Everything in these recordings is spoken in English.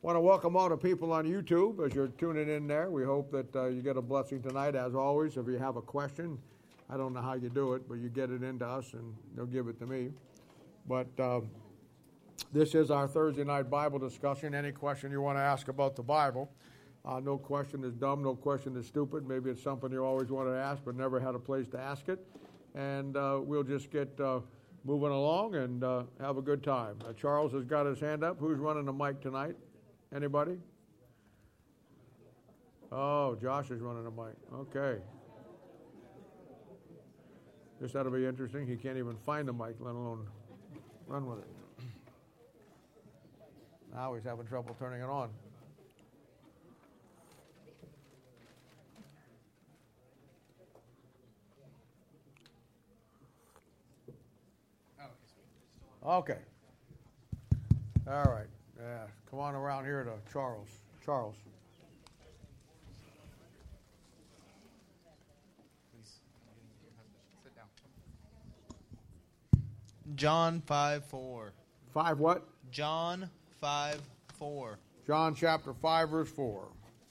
Want to welcome all the people on YouTube as you're tuning in there. We hope that you get a blessing tonight. As always, if you have a question, I don't know how you do it, but you get it into us and they'll give it to me. But this is our Thursday night Bible discussion. Any question you want to ask about the Bible. No question is dumb, no question is stupid. Maybe it's something you always wanted to ask but never had a place to ask it. And we'll just get moving along and have a good time. Charles has got his hand up. Who's running the mic tonight? Anybody? Oh, Josh is running the mic. Okay. This ought to be interesting. He can't even find the mic, let alone run with it. Now he's having trouble turning it on. Okay. All right. Yeah. Come on around here to Charles. Charles. Please sit down. John 5:4. 5 what? John 5:4. John chapter 5, verse 4.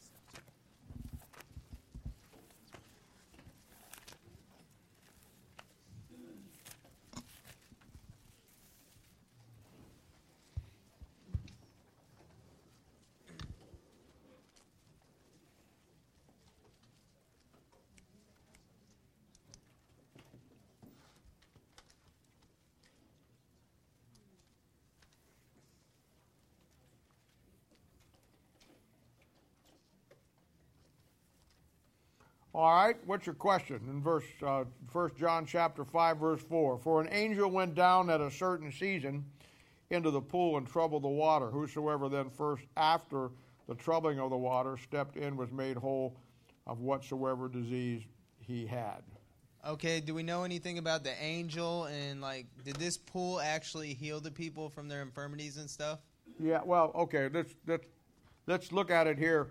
All right, what's your question? In 1 John chapter 5, verse 4. For an angel went down at a certain season into the pool and troubled the water. Whosoever then first after the troubling of the water stepped in was made whole of whatsoever disease he had. Okay, do we know anything about the angel and did this pool actually heal the people from their infirmities and stuff? Yeah, well, okay, let's look at it here.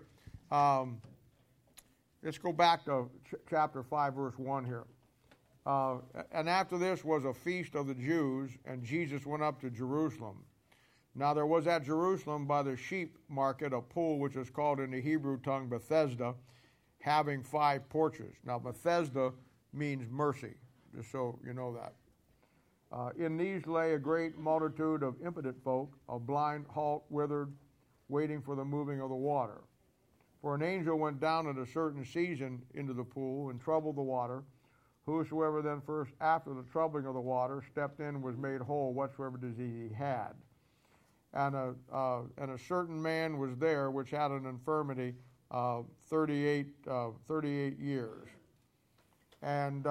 Let's go back to chapter 5, verse 1 here. And after this was a feast of the Jews, and Jesus went up to Jerusalem. Now there was at Jerusalem by the sheep market a pool which is called in the Hebrew tongue Bethesda, having 5 porches. Now Bethesda means mercy, just so you know that. In these lay a great multitude of impotent folk, of blind, halt, withered, waiting for the moving of the water. For an angel went down at a certain season into the pool and troubled the water. Whosoever then first after the troubling of the water stepped in and was made whole, whatsoever disease he had. And a certain man was there which had an infirmity 38 years. And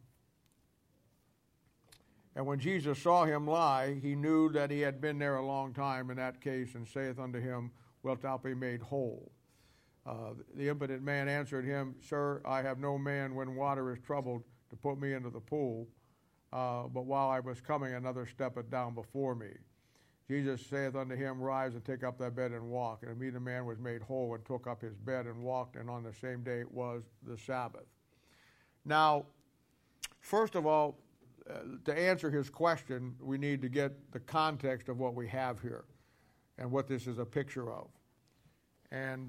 when Jesus saw him lie, he knew that he had been there a long time in that case, and saith unto him, Wilt thou be made whole? The impotent man answered him, Sir, I have no man when water is troubled to put me into the pool, but while I was coming, another steppeth down before me. Jesus saith unto him, Rise and take up thy bed and walk. And immediately the man was made whole and took up his bed and walked, and on the same day was the Sabbath. Now, first of all, to answer his question, we need to get the context of what we have here and what this is a picture of. And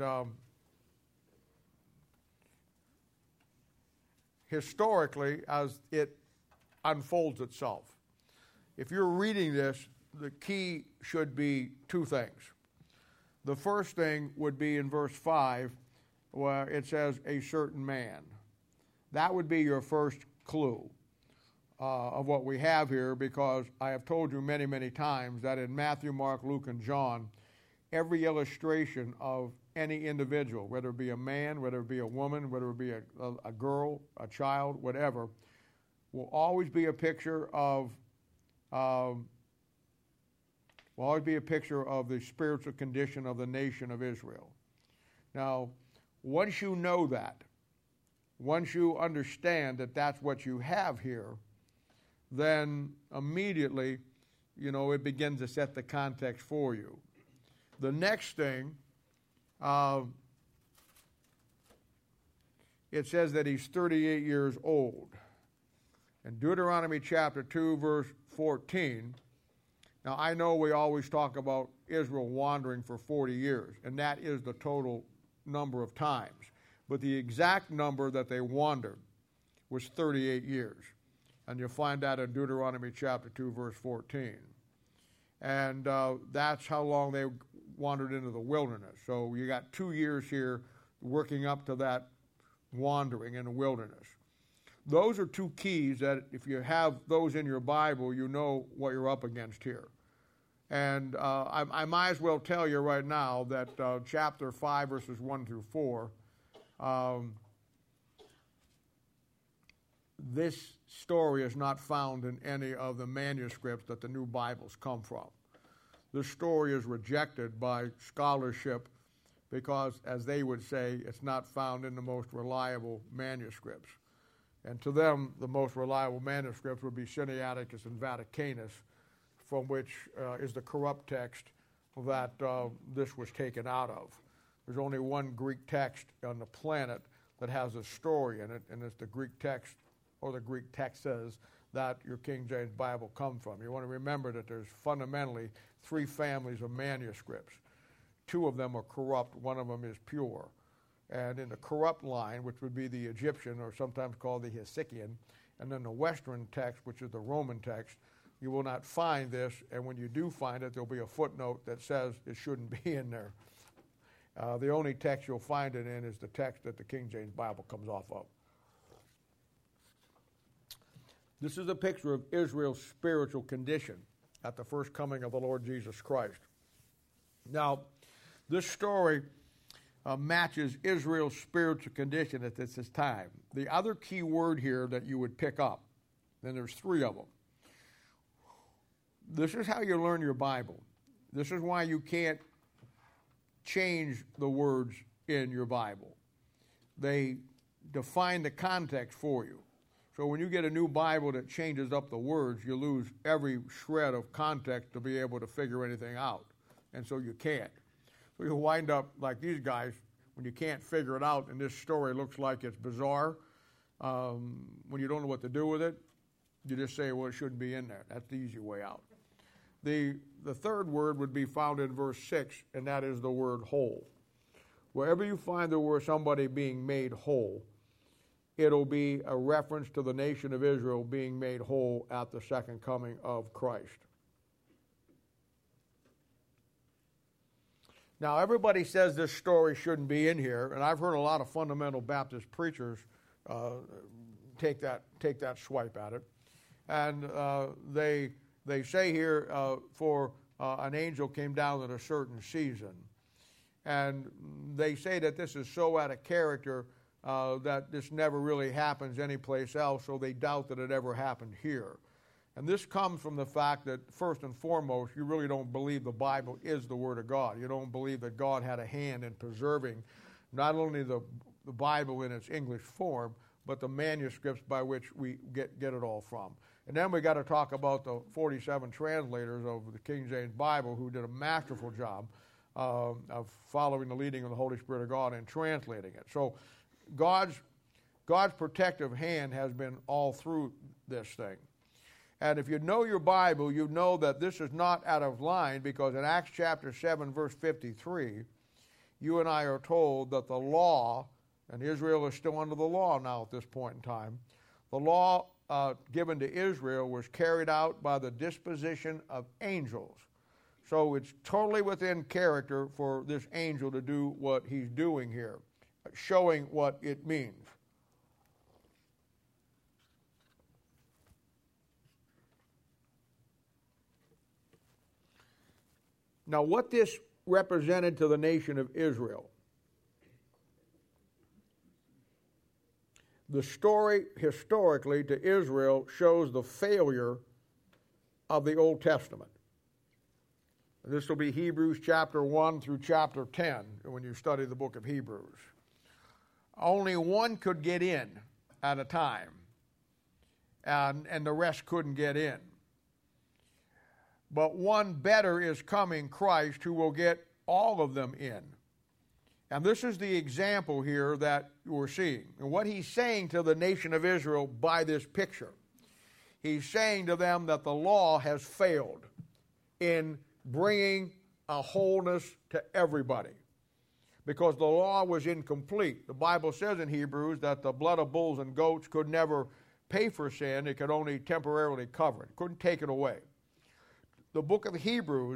historically, as it unfolds itself, if you're reading this, the key should be 2 things. The first thing would be in verse 5, where it says, a certain man. That would be your first clue of what we have here, because I have told you many, many times that in Matthew, Mark, Luke, and John, every illustration of any individual, whether it be a man, whether it be a woman, whether it be a girl, a child, whatever, will always be a picture of the spiritual condition of the nation of Israel. Now, once you know that, once you understand that that's what you have here, then immediately, it begins to set the context for you. The next thing, it says that he's 38 years old. In Deuteronomy chapter 2, verse 14, Now, I know we always talk about Israel wandering for 40 years, and that is the total number of times. But the exact number that they wandered was 38 years. And you'll find that in Deuteronomy chapter 2, verse 14. And that's how long they wandered into the wilderness. So you got 2 years here working up to that wandering in the wilderness. Those are two keys that if you have those in your Bible, you know what you're up against here. And I might as well tell you right now that chapter 5, verses 1 through 4, this story is not found in any of the manuscripts that the new Bibles come from. This story is rejected by scholarship because, as they would say, it's not found in the most reliable manuscripts. And to them, the most reliable manuscripts would be Sinaiticus and Vaticanus, from which is the corrupt text that this was taken out of. There's only one Greek text on the planet that has a story in it, and it's the Greek text, or the Greek texts that your King James Bible come from. You want to remember that there's fundamentally 3 families of manuscripts. 2 of them are corrupt, 1 of them is pure. And in the corrupt line, which would be the Egyptian, or sometimes called the Hesychian, and then the Western text, which is the Roman text, you will not find this, and when you do find it, there'll be a footnote that says it shouldn't be in there. The only text you'll find it in is the text that the King James Bible comes off of. This is a picture of Israel's spiritual condition at the first coming of the Lord Jesus Christ. Now, this story matches Israel's spiritual condition at this time. The other key word here that you would pick up, and there's 3 of them. This is how you learn your Bible. This is why you can't change the words in your Bible. They define the context for you. So when you get a new Bible that changes up the words, you lose every shred of context to be able to figure anything out. And so you can't. So you'll wind up like these guys when you can't figure it out and this story looks like it's bizarre. When you don't know what to do with it, you just say, well, it shouldn't be in there. That's the easy way out. The third word would be found in verse 6, and that is the word whole. Wherever you find the word somebody being made whole, it'll be a reference to the nation of Israel being made whole at the second coming of Christ. Now, everybody says this story shouldn't be in here, and I've heard a lot of fundamental Baptist preachers take that swipe at it. And they say here, for an angel came down at a certain season. And they say that this is so out of character that this never really happens anyplace else, so they doubt that it ever happened here. And this comes from the fact that, first and foremost, you really don't believe the Bible is the Word of God. You don't believe that God had a hand in preserving not only the Bible in its English form, but the manuscripts by which we get it all from. And then we got to talk about the 47 translators of the King James Bible who did a masterful job of following the leading of the Holy Spirit of God and translating it. So God's protective hand has been all through this thing. And if you know your Bible, you know that this is not out of line, because in Acts chapter 7, verse 53, you and I are told that the law, and Israel is still under the law now at this point in time, the law given to Israel was carried out by the disposition of angels. So it's totally within character for this angel to do what he's doing here, showing what it means. Now, what this represented to the nation of Israel, the story historically to Israel shows the failure of the Old Testament. This will be Hebrews chapter 1 through chapter 10 when you study the book of Hebrews. Only one could get in at a time, and the rest couldn't get in. But one better is coming, Christ, who will get all of them in. And this is the example here that we're seeing. And what he's saying to the nation of Israel by this picture, he's saying to them that the law has failed. in bringing a wholeness to everybody, because the law was incomplete. The Bible says in Hebrews that the blood of bulls and goats could never pay for sin. It could only temporarily cover it. It couldn't take it away. The book of Hebrews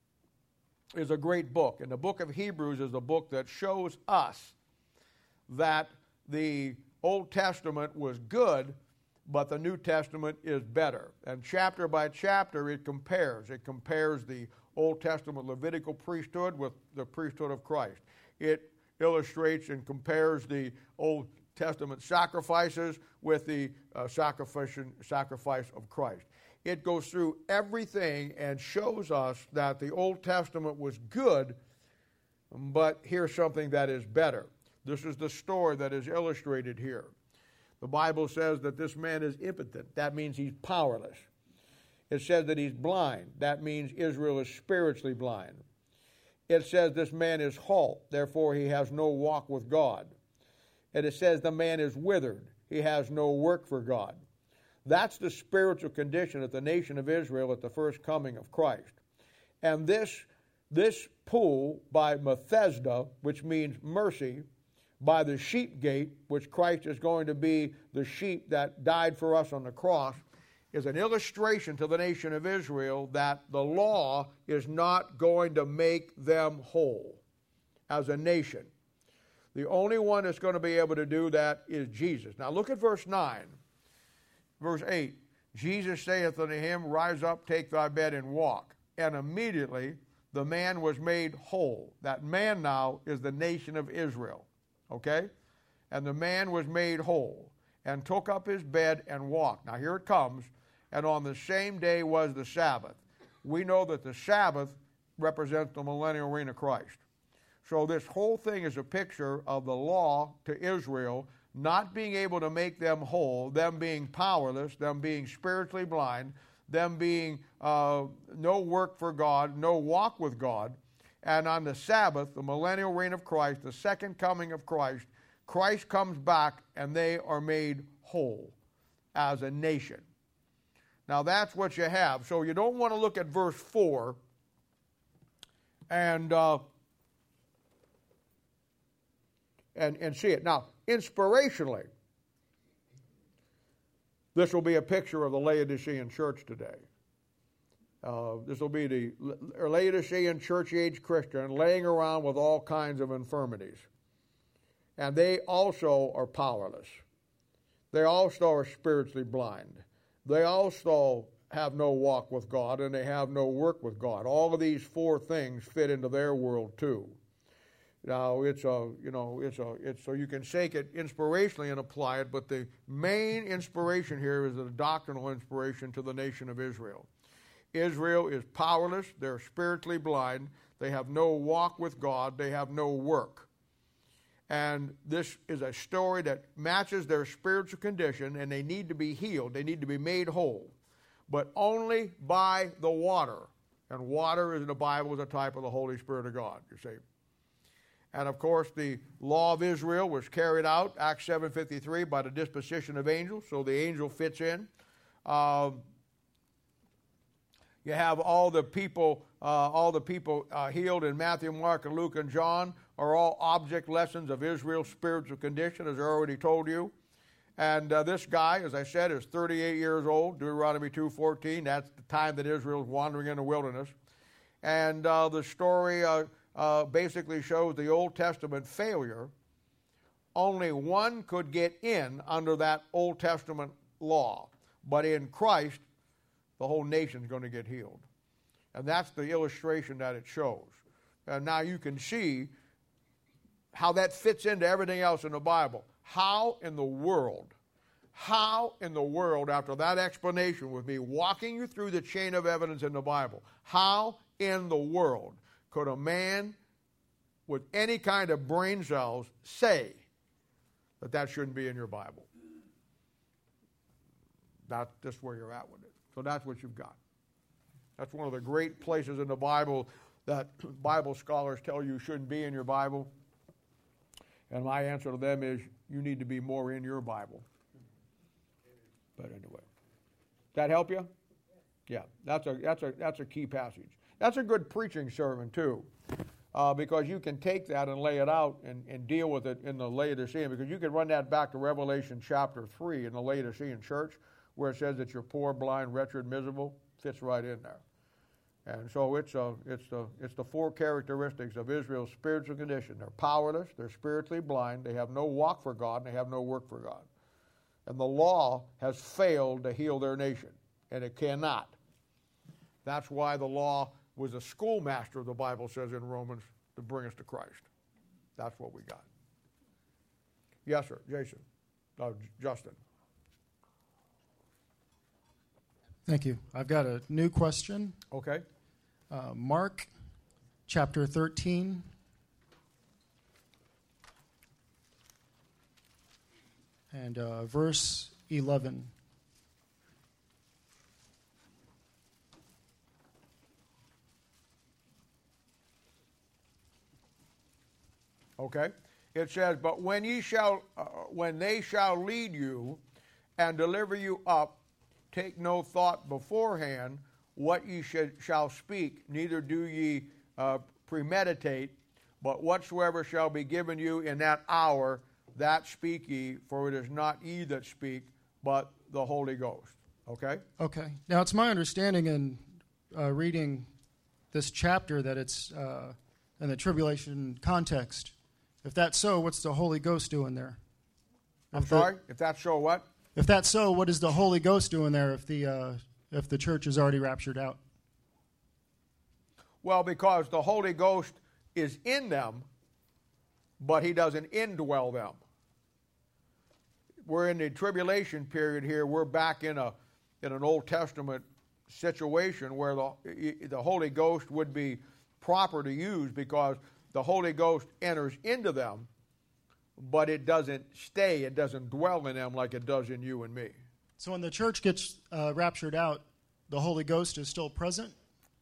is a great book, and the book of Hebrews is the book that shows us that the Old Testament was good, but the New Testament is better. And chapter by chapter it compares. It compares the Old Testament Levitical priesthood with the priesthood of Christ. It illustrates and compares the Old Testament sacrifices with the sacrifice of Christ. It goes through everything and shows us that the Old Testament was good, but here's something that is better. This is the story that is illustrated here. The Bible says that this man is impotent. That means he's powerless. It says that he's blind. That means Israel is spiritually blind. It says this man is halt, therefore he has no walk with God. And it says the man is withered. He has no work for God. That's the spiritual condition of the nation of Israel at the first coming of Christ. And this pool by Bethesda, which means mercy, by the sheep gate, which Christ is going to be the sheep that died for us on the cross, is an illustration to the nation of Israel that the law is not going to make them whole as a nation. The only one that's going to be able to do that is Jesus. Now look at verse 9. Verse 8, Jesus saith unto him, Rise up, take thy bed, and walk. And immediately the man was made whole. That man now is the nation of Israel. Okay? And the man was made whole, and took up his bed and walked. Now here it comes. And on the same day was the Sabbath. We know that the Sabbath represents the millennial reign of Christ. So this whole thing is a picture of the law to Israel not being able to make them whole, them being powerless, them being spiritually blind, them being no work for God, no walk with God. And on the Sabbath, the millennial reign of Christ, the second coming of Christ, Christ comes back and they are made whole as a nation. Now that's what you have. So you don't want to look at verse 4 and see it. Now, inspirationally, this will be a picture of the Laodicean church today. This will be the Laodicean church-age Christian laying around with all kinds of infirmities. And they also are powerless. They also are spiritually blind. They also have no walk with God, and they have no work with God. All of these four things fit into their world too. Now so you can take it inspirationally and apply it, but the main inspiration here is a doctrinal inspiration to the nation of Israel. Israel is powerless, they're spiritually blind, they have no walk with God, they have no work. And this is a story that matches their spiritual condition, and they need to be healed, they need to be made whole, but only by the water. And water in the Bible is a type of the Holy Spirit of God, you see. And of course, the law of Israel was carried out, Acts 7:53, by the disposition of angels, so the angel fits in. You have all the people healed in Matthew, Mark, and Luke, and John are all object lessons of Israel's spiritual condition, as I already told you. And this guy, as I said, is 38 years old, Deuteronomy 2:14. That's the time that Israel is wandering in the wilderness. And the story basically shows the Old Testament failure. Only one could get in under that Old Testament law. But in Christ, the whole nation is going to get healed. And that's the illustration that it shows. And now you can see how that fits into everything else in the Bible. How in the world, after that explanation with me walking you through the chain of evidence in the Bible, how in the world could a man with any kind of brain cells say that shouldn't be in your Bible? That's just where you're at with it. So that's what you've got. That's one of the great places in the Bible that Bible scholars tell you shouldn't be in your Bible. And my answer to them is, you need to be more in your Bible. But anyway, that help you? Yeah, that's a key passage. That's a good preaching sermon too, because you can take that and lay it out and deal with it in the Laodicean, because you can run that back to Revelation chapter 3 in the Laodicean church, where it says that you're poor, blind, wretched, miserable. Fits right in there. And so it's the four characteristics of Israel's spiritual condition. They're powerless, they're spiritually blind, they have no walk for God, and they have no work for God. And the law has failed to heal their nation, and it cannot. That's why the law was a schoolmaster, the Bible says in Romans, to bring us to Christ. That's what we got. Yes, sir. Jason. Justin. Thank you. I've got a new question. Okay. Mark chapter 13. And verse 11. Okay. It says, but when they shall lead you and deliver you up, take no thought beforehand what ye shall speak, neither do ye premeditate, but whatsoever shall be given you in that hour, that speak ye, for it is not ye that speak, but the Holy Ghost. Okay? Okay. Now, it's my understanding in reading this chapter that it's in the tribulation context. If that's so, what's the Holy Ghost doing there? I'm sorry? If that's so, what? If that's so, what is the Holy Ghost doing there if the church is already raptured out? Well, because the Holy Ghost is in them, but he doesn't indwell them. We're in the tribulation period here. We're back in an Old Testament situation where the Holy Ghost would be proper to use, because the Holy Ghost enters into them, but it doesn't stay, it doesn't dwell in them like it does in you and me. So when the church gets raptured out, the Holy Ghost is still present?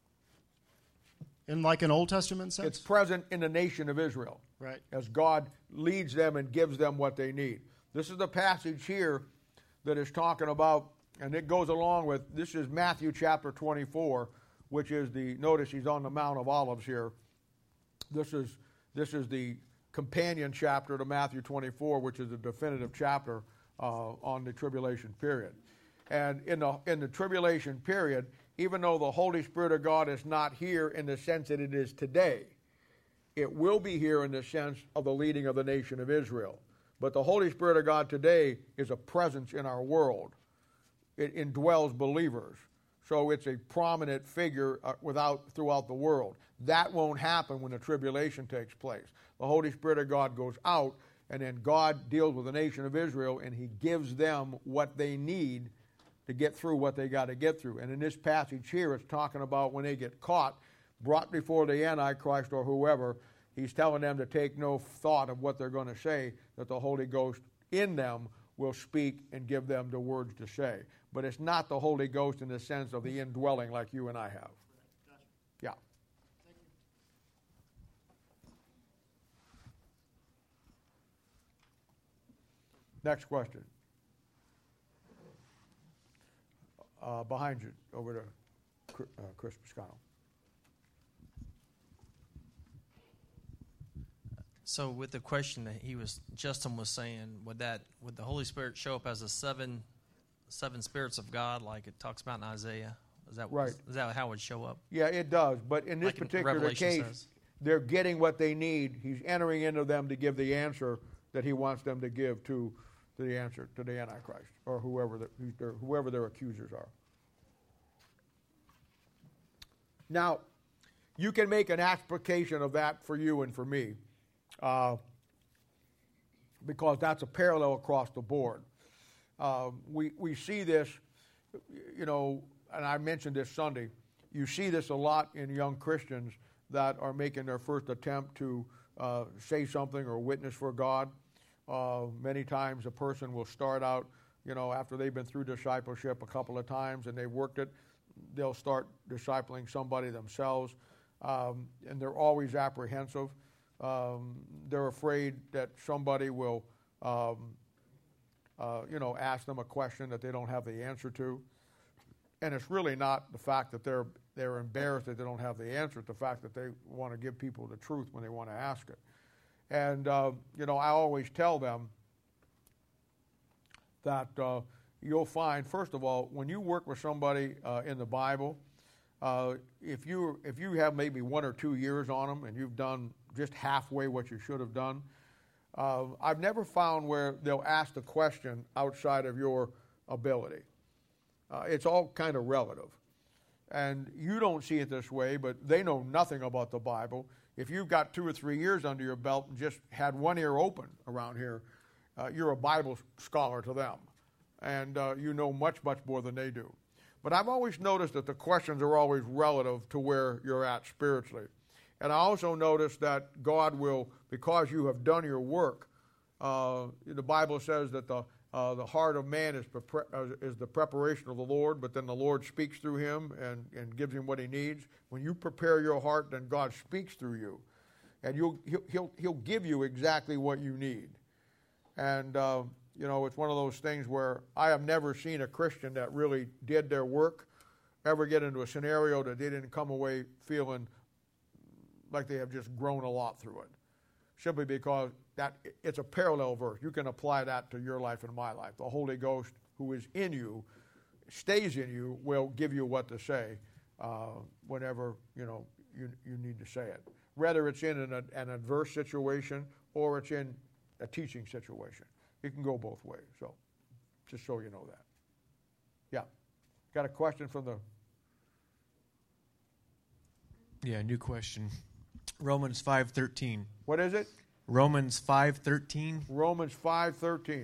In like an Old Testament sense? It's present in the nation of Israel. Right. As God leads them and gives them what they need. This is the passage here that is talking about, and it goes along with, this is Matthew chapter 24, which is notice he's on the Mount of Olives here. This is the companion chapter to Matthew 24, which is a definitive chapter on the tribulation period. And in the tribulation period, even though the Holy Spirit of God is not here in the sense that it is today, it will be here in the sense of the leading of the nation of Israel. But the Holy Spirit of God today is a presence in our world. It indwells believers. So it's a prominent figure throughout the world. That won't happen when the tribulation takes place. The Holy Spirit of God goes out, and then God deals with the nation of Israel, and he gives them what they need to get through what they got to get through. And in this passage here, it's talking about when they get caught, brought before the Antichrist or whoever, he's telling them to take no thought of what they're going to say, that the Holy Ghost in them will speak and give them the words to say. But it's not the Holy Ghost in the sense of the indwelling like you and I have. Yeah. Next question. Behind you, over to Chris Piscano. So, with the question that Justin was saying, would the Holy Spirit show up as the seven spirits of God, like it talks about in Isaiah? Is that right? Is that how it would show up? Yeah, it does. But in this particular case, they're getting what they need. He's entering into them to give the answer that he wants them to give to the answer to the Antichrist or whoever their accusers are. Now, you can make an application of that for you and for me, because that's a parallel across the board. We see this, and I mentioned this Sunday. You see this a lot in young Christians that are making their first attempt to say something or witness for God. Many times a person will start out, after they've been through discipleship a couple of times and they've worked it, they'll start discipling somebody themselves, and they're always apprehensive. They're afraid that somebody will, ask them a question that they don't have the answer to. And it's really not the fact that they're embarrassed that they don't have the answer. It's the fact that they want to give people the truth when they want to ask it. And, I always tell them that you'll find, first of all, when you work with somebody in the Bible, if you have maybe 1 or 2 years on them and you've done just halfway what you should have done, I've never found where they'll ask the question outside of your ability. It's all kind of relative. And you don't see it this way, but they know nothing about the Bible. If you've got 2 or 3 years under your belt and just had one ear open around here, you're a Bible scholar to them. And you know much, much more than they do. But I've always noticed that the questions are always relative to where you're at spiritually. And I also noticed that God will, because you have done your work, the Bible says that the heart of man is the preparation of the Lord, but then the Lord speaks through him and gives him what he needs. When you prepare your heart, then God speaks through you. And he'll give you exactly what you need. And, it's one of those things where I have never seen a Christian that really did their work ever get into a scenario that they didn't come away feeling like they have just grown a lot through it. Simply because that it's a parallel verse. You can apply that to your life and my life. The Holy Ghost who is in you, stays in you, will give you what to say whenever you need to say it. Whether it's in an adverse situation or it's in a teaching situation. It can go both ways. So just so you know that. Yeah. Got a question from the... Yeah, new question. Romans 5:13. What is it? Romans 5:13. Romans 5:13.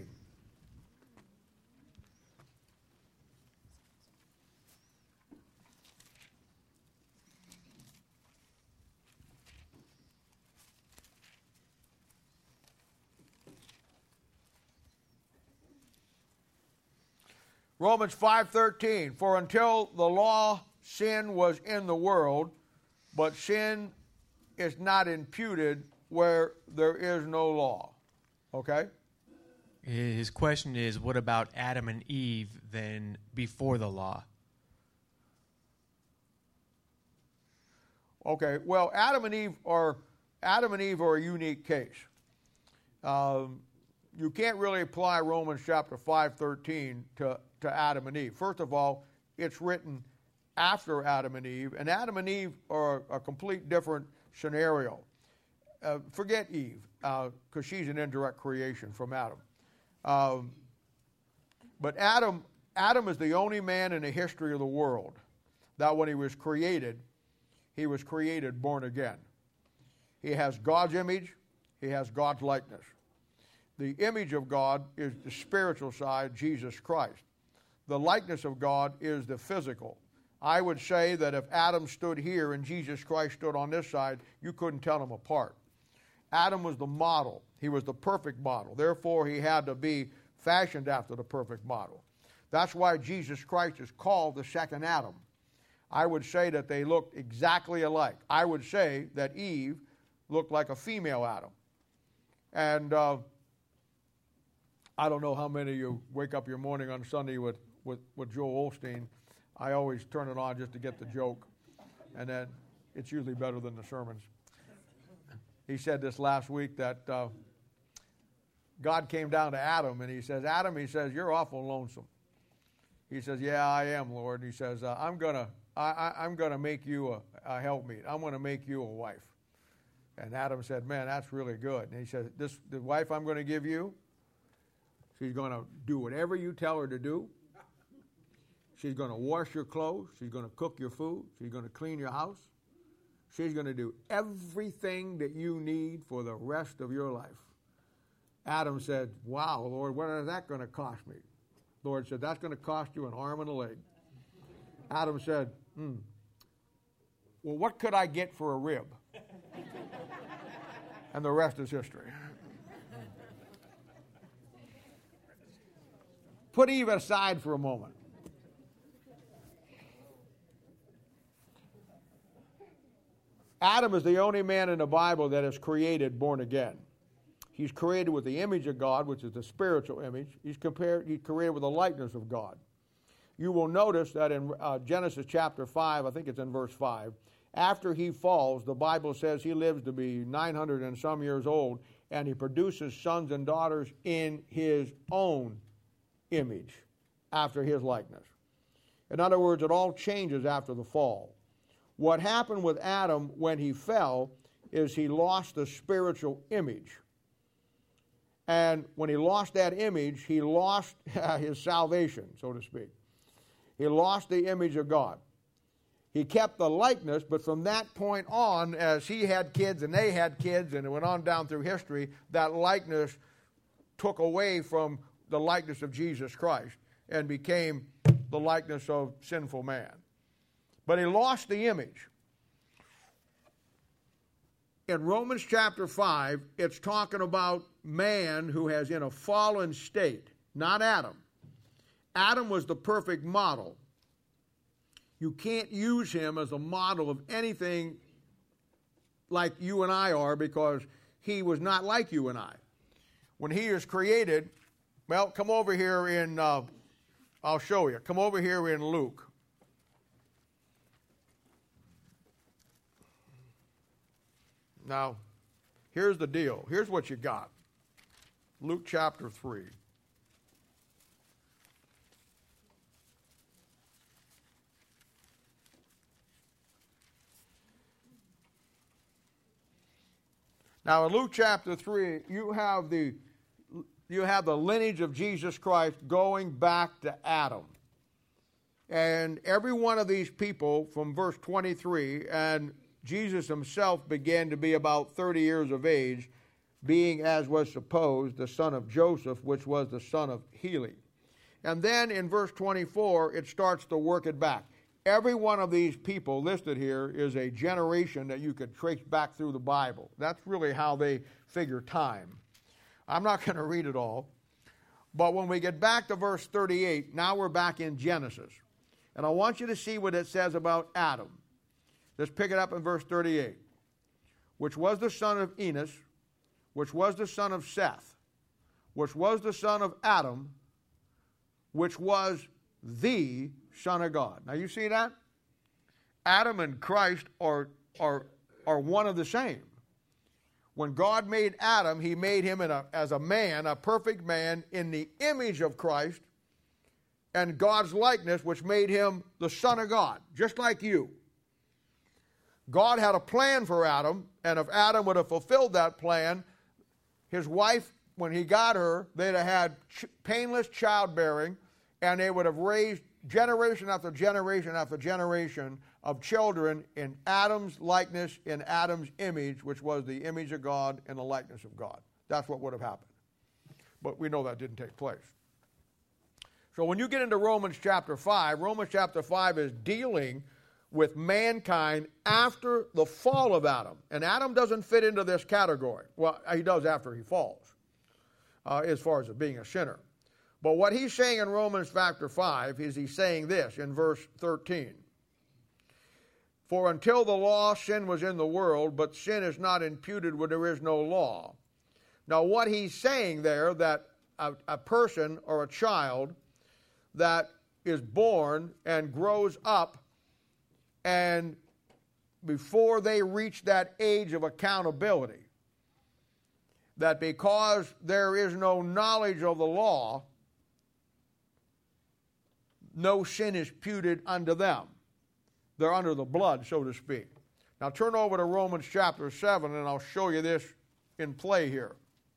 Romans 5:13. For until the law, sin was in the world, but sin is not imputed where there is no law. Okay? His question is, what about Adam and Eve then before the law? Okay, well, Adam and Eve are a unique case. You can't really apply Romans chapter 5:13 to Adam and Eve. First of all, it's written after Adam and Eve are a complete different scenario. Forget Eve, because she's an indirect creation from Adam. But Adam is the only man in the history of the world that when he was created born again. He has God's image, he has God's likeness. The image of God is the spiritual side, Jesus Christ. The likeness of God is the physical. I would say that if Adam stood here and Jesus Christ stood on this side, you couldn't tell them apart. Adam was the model. He was the perfect model. Therefore, he had to be fashioned after the perfect model. That's why Jesus Christ is called the second Adam. I would say that they looked exactly alike. I would say that Eve looked like a female Adam. And I don't know how many of you wake up your morning on Sunday with Joel Osteen. I always turn it on just to get the joke, and then it's usually better than the sermons. He said this last week that God came down to Adam, and he says, Adam, he says, you're awful lonesome. He says, yeah, I am, Lord. He says, I'm gonna make you a helpmeet. I'm gonna make you a wife. And Adam said, man, that's really good. And he said, the wife I'm going to give you, she's going to do whatever you tell her to do. She's going to wash your clothes. She's going to cook your food. She's going to clean your house. She's going to do everything that you need for the rest of your life. Adam said, wow, Lord, what is that going to cost me? The Lord said, that's going to cost you an arm and a leg. Adam said, well, what could I get for a rib? And the rest is history. Put Eve aside for a moment. Adam is the only man in the Bible that is created born again. He's created with the image of God, which is the spiritual image. He's created with the likeness of God. you will notice that in Genesis chapter 5, I think it's in verse 5, after he falls, the Bible says he lives to be 900 and some years old, and he produces sons and daughters in his own image, after his likeness. In other words, it all changes after the fall. What happened with Adam when he fell is he lost the spiritual image. And when he lost that image, he lost his salvation, so to speak. He lost the image of God. He kept the likeness, but from that point on, as he had kids and they had kids, and it went on down through history, that likeness took away from the likeness of Jesus Christ and became the likeness of sinful man. But he lost the image. In Romans chapter 5, it's talking about man who has in a fallen state, not Adam. Adam was the perfect model. You can't use him as a model of anything like you and I are, because he was not like you and I. When he is created, well, come over here in, I'll show you. Come over here in Luke. Now, here's the deal. Here's what you got. Luke chapter 3. Now, in Luke chapter 3, you have the lineage of Jesus Christ going back to Adam. And every one of these people from verse 23, and Jesus himself began to be about 30 years of age, being, as was supposed, the son of Joseph, which was the son of Heli. And then in verse 24, it starts to work it back. Every one of these people listed here is a generation that you could trace back through the Bible. That's really how they figure time. I'm not going to read it all. But when we get back to verse 38, now we're back in Genesis. And I want you to see what it says about Adam. Let's pick it up in verse 38. Which was the son of Enos, which was the son of Seth, which was the son of Adam, which was the Son of God. Now you see that? Adam and Christ are one of the same. When God made Adam, he made him as a man, a perfect man, in the image of Christ and God's likeness, which made him the Son of God, just like you. God had a plan for Adam, and if Adam would have fulfilled that plan, his wife, when he got her, they'd have had painless childbearing, and they would have raised generation after generation after generation of children in Adam's likeness, in Adam's image, which was the image of God and the likeness of God. That's what would have happened. But we know that didn't take place. So when you get into Romans chapter 5 is dealing with mankind after the fall of Adam. And Adam doesn't fit into this category. Well, he does after he falls, as far as being a sinner. But what he's saying in Romans chapter 5 is he's saying this in verse 13. For until the law, sin was in the world, but sin is not imputed when there is no law. Now what he's saying there, that a person or a child that is born and grows up, and before they reach that age of accountability, that because there is no knowledge of the law, no sin is imputed unto them. They're under the blood, so to speak. Now turn over to Romans chapter 7, and I'll show you this in play here.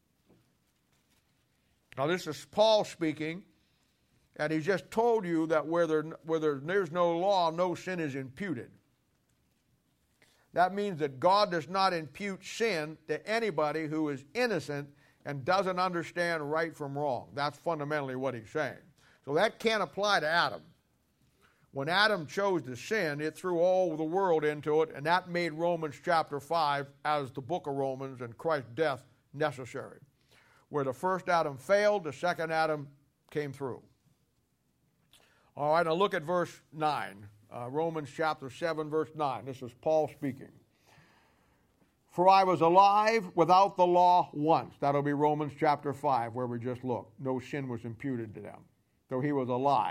Now this is Paul speaking, and he just told you that where there's no law, no sin is imputed. That means that God does not impute sin to anybody who is innocent and doesn't understand right from wrong. That's fundamentally what he's saying. So that can't apply to Adam. When Adam chose to sin, it threw all the world into it, and that made Romans chapter 5, as the book of Romans, and Christ's death necessary. Where the first Adam failed, the second Adam came through. All right, now look at verse 9. Romans chapter 7, verse 9. This is Paul speaking. For I was alive without the law once. That'll be Romans chapter 5, where we just looked. No sin was imputed to them. Though he was alive.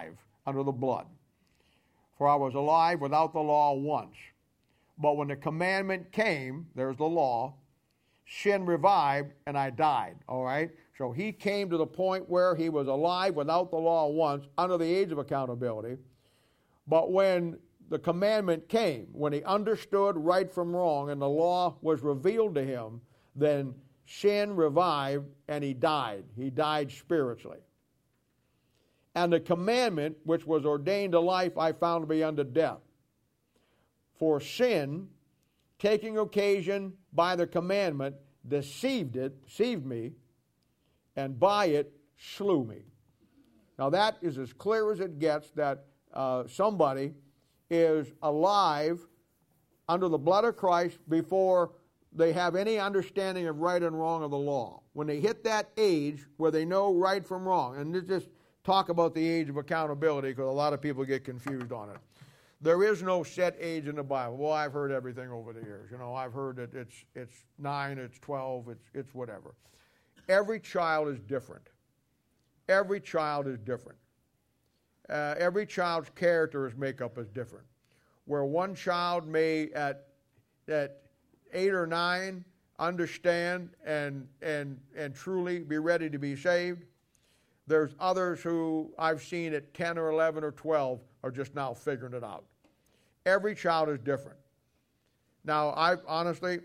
under the blood. For I was alive without the law once. But when the commandment came, there's the law, sin revived and I died. All right? So he came to the point where he was alive without the law once, under the age of accountability. But when the commandment came, when he understood right from wrong and the law was revealed to him, then sin revived and he died. He died spiritually. And the commandment which was ordained to life I found to be unto death. For sin, taking occasion by the commandment, deceived me, and by it slew me. Now that is as clear as it gets, that somebody is alive under the blood of Christ before they have any understanding of right and wrong of the law. When they hit that age where they know right from wrong, and just talk about the age of accountability because a lot of people get confused on it. There is no set age in the Bible. Well, I've heard everything over the years. You know, I've heard that it's 9, it's 12, it's whatever. Every child is different. Every child is different. Every child's character makeup is different. Where one child may at 8 or 9 understand and truly be ready to be saved, there's others who I've seen at 10 or 11 or 12 are just now figuring it out. Every child is different. Now, I honestly,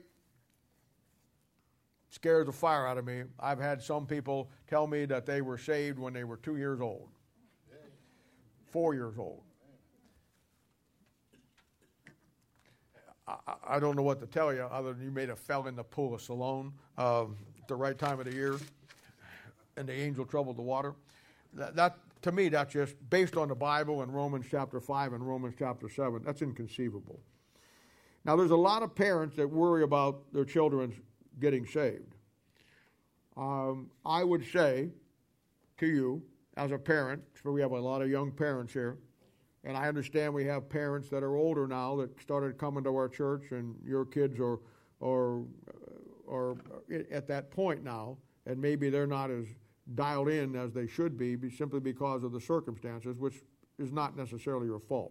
scares the fire out of me. I've had some people tell me that they were saved when they were 2 years old, 4 years old. I don't know what to tell you other than you may have fell in the pool of Siloam at the right time of the year and the angel troubled the water. That to me, that's just based on the Bible in Romans chapter 5 and Romans chapter 7. That's inconceivable. Now, there's a lot of parents that worry about their children getting saved. I would say to you, as a parent, so we have a lot of young parents here, and I understand we have parents that are older now that started coming to our church, and your kids are at that point now, and maybe they're not as dialed in as they should be simply because of the circumstances, which is not necessarily your fault.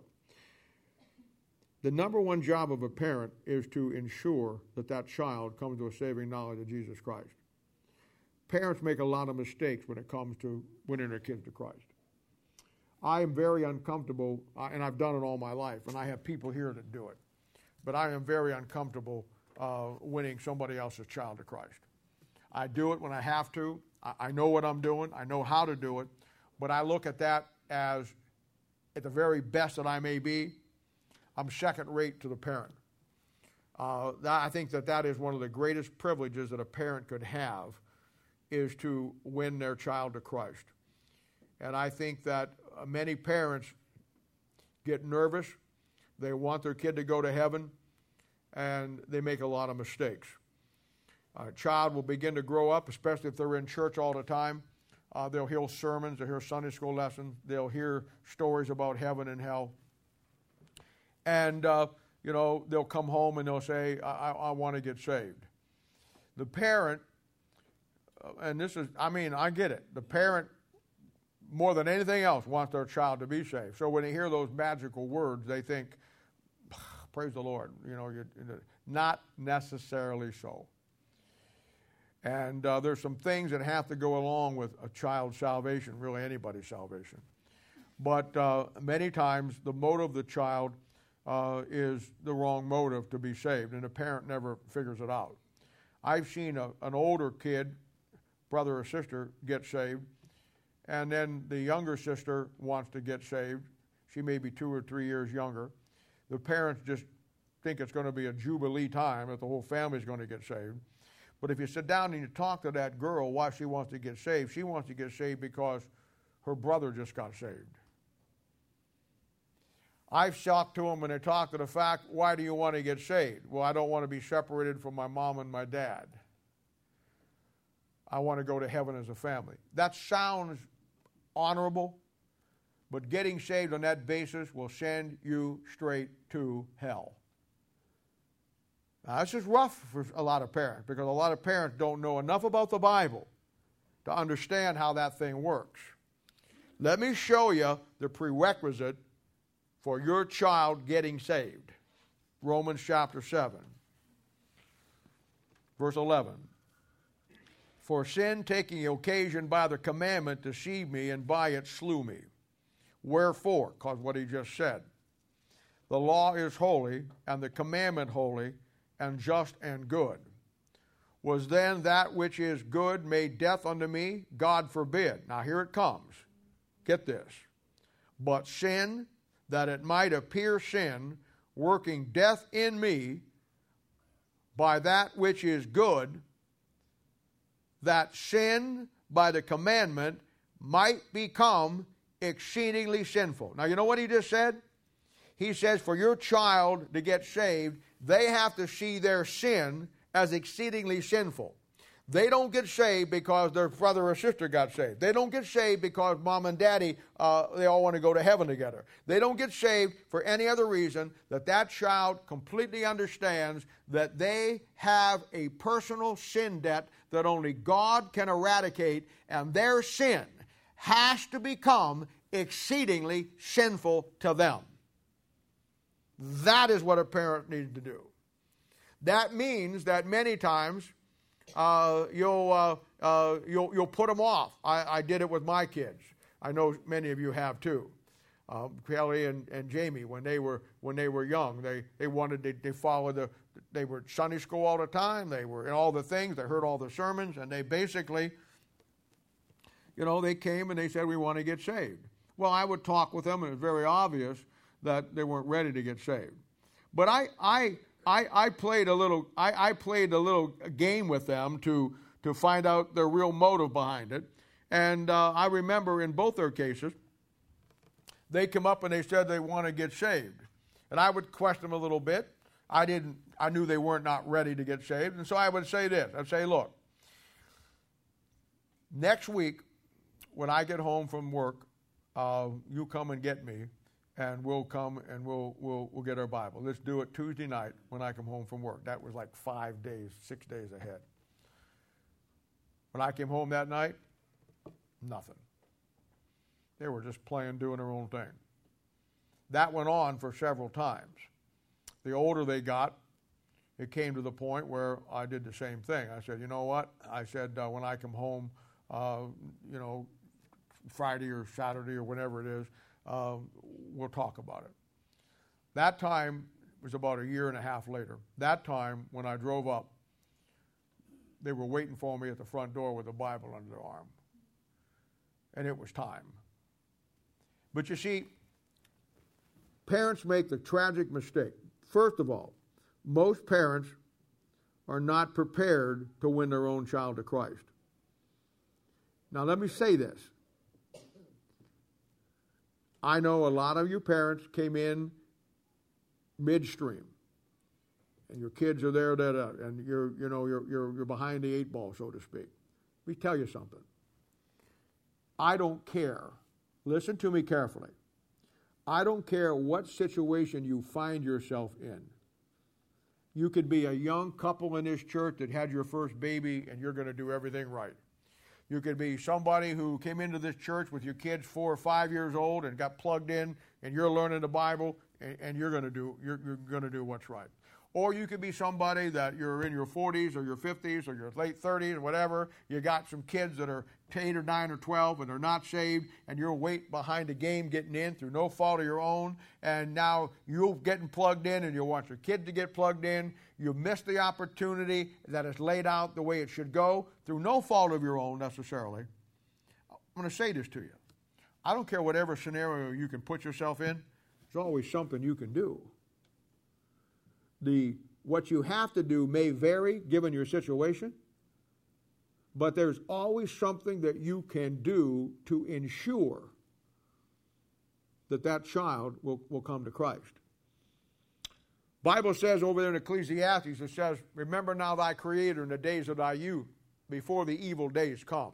The number one job of a parent is to ensure that that child comes to a saving knowledge of Jesus Christ. Parents make a lot of mistakes when it comes to winning their kids to Christ. I am very uncomfortable, and I've done it all my life, and I have people here that do it, but I am very uncomfortable winning somebody else's child to Christ. I do it when I have to. I know what I'm doing. I know how to do it. But I look at that as, at the very best that I may be, I'm second rate to the parent. I think that is one of the greatest privileges that a parent could have, is to win their child to Christ. And I think that many parents get nervous. They want their kid to go to heaven, and they make a lot of mistakes. A child will begin to grow up, especially if they're in church all the time. They'll hear sermons, they'll hear Sunday school lessons, they'll hear stories about heaven and hell. And, they'll come home and they'll say, I want to get saved. The parent, and this is, I get it. The parent, more than anything else, wants their child to be saved. So when they hear those magical words, they think, praise the Lord. Not necessarily so. And there's some things that have to go along with a child's salvation, really anybody's salvation. But many times the motive of the child is the wrong motive to be saved, and the parent never figures it out. I've seen an older kid, brother or sister, get saved, and then the younger sister wants to get saved. She may be 2 or 3 years younger. The parents just think it's going to be a jubilee time, that the whole family's going to get saved. But if you sit down and you talk to that girl why she wants to get saved, she wants to get saved because her brother just got saved. I've talked to them when they talk to the fact, why do you want to get saved? Well, I don't want to be separated from my mom and my dad. I want to go to heaven as a family. That sounds honorable, but getting saved on that basis will send you straight to hell. Now, this is rough for a lot of parents, because a lot of parents don't know enough about the Bible to understand how that thing works. Let me show you the prerequisite for your child getting saved. Romans chapter 7, verse 11. For sin, taking occasion by the commandment, deceived me, and by it slew me. Wherefore, because what he just said, the law is holy, and the commandment holy, and just and good. Was then that which is good made death unto me? God forbid. Now here it comes. Get this. But sin, that it might appear sin, working death in me by that which is good, that sin by the commandment might become exceedingly sinful. Now you know what he just said? He says for your child to get saved, they have to see their sin as exceedingly sinful. They don't get saved because their brother or sister got saved. They don't get saved because mom and daddy, they all want to go to heaven together. They don't get saved for any other reason that child completely understands that they have a personal sin debt that only God can eradicate, and their sin has to become exceedingly sinful to them. That is what a parent needs to do. That means that many times you'll put them off. I did it with my kids. I know many of you have too. Kelly and Jamie, when they were young, they wanted to follow they were at Sunday school all the time. They were in all the things. They heard all the sermons, and they basically, they came and they said, we want to get saved. Well, I would talk with them, and it was very obvious that they weren't ready to get saved. But I played a little game with them to find out their real motive behind it. And I remember in both their cases, they come up and they said they want to get saved. And I would question them a little bit. I knew they weren't not ready to get saved. And so I would say this. I'd say, look, next week when I get home from work, you come and get me, and we'll come and we'll get our Bible. Let's do it Tuesday night when I come home from work. That was like 5 days, 6 days ahead. When I came home that night, nothing. They were just playing, doing their own thing. That went on for several times. The older they got, it came to the point where I did the same thing. I said, you know what? I said, when I come home, Friday or Saturday or whenever it is, we'll talk about it. That time was about a year and a half later. That time, when I drove up, they were waiting for me at the front door with a Bible under their arm. And it was time. But you see, parents make the tragic mistake. First of all, most parents are not prepared to win their own child to Christ. Now let me say this. I know a lot of you parents came in midstream, and your kids are there, and you're behind the 8 ball, so to speak. Let me tell you something. I don't care. Listen to me carefully. I don't care what situation you find yourself in. You could be a young couple in this church that had your first baby, and you're going to do everything right. You could be somebody who came into this church with your kids 4 or 5 years old and got plugged in, and you're learning the Bible, and you're going to do what's right. Or you could be somebody that you're in your 40s or your 50s or your late 30s or whatever. You got some kids that are 8 or 9 or 12 and they're not saved, and you're waiting behind the game getting in through no fault of your own, and now you're getting plugged in and you want your kid to get plugged in. You missed the opportunity that is laid out the way it should go through no fault of your own necessarily. I'm going to say this to you. I don't care whatever scenario you can put yourself in. There's always something you can do. What you have to do may vary given your situation, but there's always something that you can do to ensure that child will come to Christ. Bible says over there in Ecclesiastes, it says, remember now thy Creator in the days of thy youth, before the evil days come.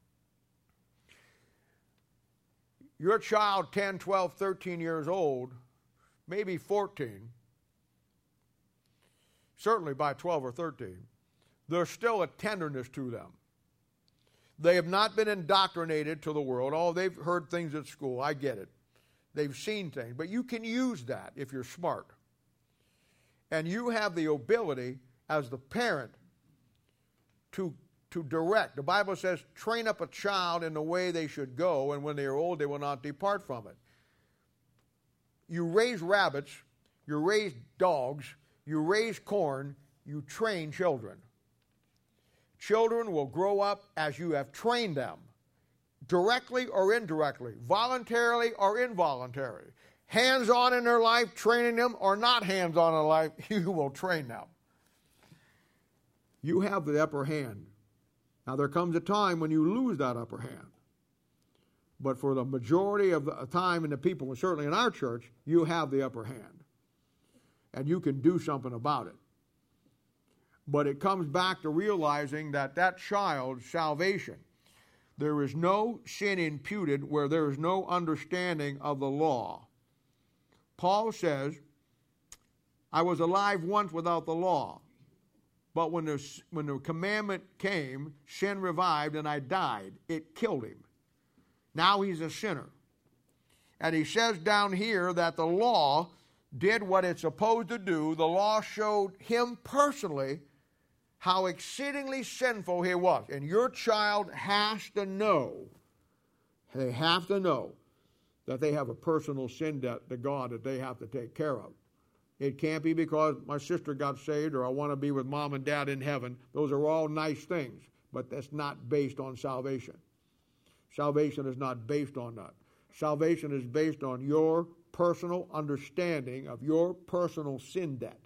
Your child, 10, 12, 13 years old, maybe 14, certainly by 12 or 13, there's still a tenderness to them. They have not been indoctrinated to the world. Oh, they've heard things at school. I get it. They've seen things. But you can use that if you're smart. And you have the ability as the parent to direct. The Bible says, train up a child in the way they should go, and when they are old, they will not depart from it. You raise rabbits, you raise dogs, you raise corn, you train children. Children will grow up as you have trained them, directly or indirectly, voluntarily or involuntarily. Hands-on in their life, training them, or not hands-on in life, you will train them. You have the upper hand. Now, there comes a time when you lose that upper hand. But for the majority of the time in the people, and certainly in our church, you have the upper hand. And you can do something about it. But it comes back to realizing that that child's salvation, there is no sin imputed where there is no understanding of the law. Paul says, I was alive once without the law. But when the commandment came, sin revived and I died. It killed him. Now he's a sinner. And he says down here that the law did what it's supposed to do. The law showed him personally how exceedingly sinful he was. And your child has to know, they have to know that they have a personal sin debt to God that they have to take care of. It can't be because my sister got saved or I want to be with mom and dad in heaven. Those are all nice things, but that's not based on salvation. Salvation is not based on that. Salvation is based on your personal understanding of your personal sin debt.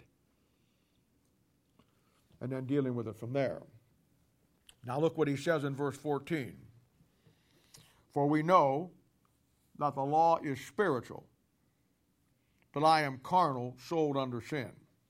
And then dealing with it from there. Now look what he says in verse 14. For we know that the law is spiritual, but I am carnal, sold under sin.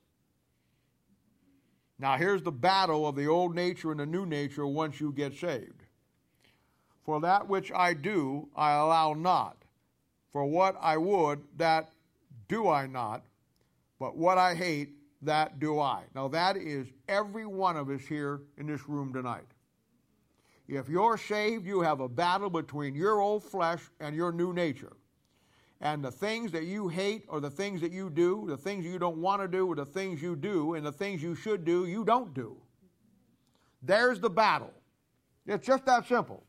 Now here's the battle of the old nature and the new nature once you get saved. For that which I do, I allow not. For what I would, that do I not. But what I hate, that do I. Now that is every one of us here in this room tonight. If you're saved, you have a battle between your old flesh and your new nature. And the things that you hate or the things that you do, the things you don't want to do or the things you do, and the things you should do, you don't do. There's the battle. It's just that simple.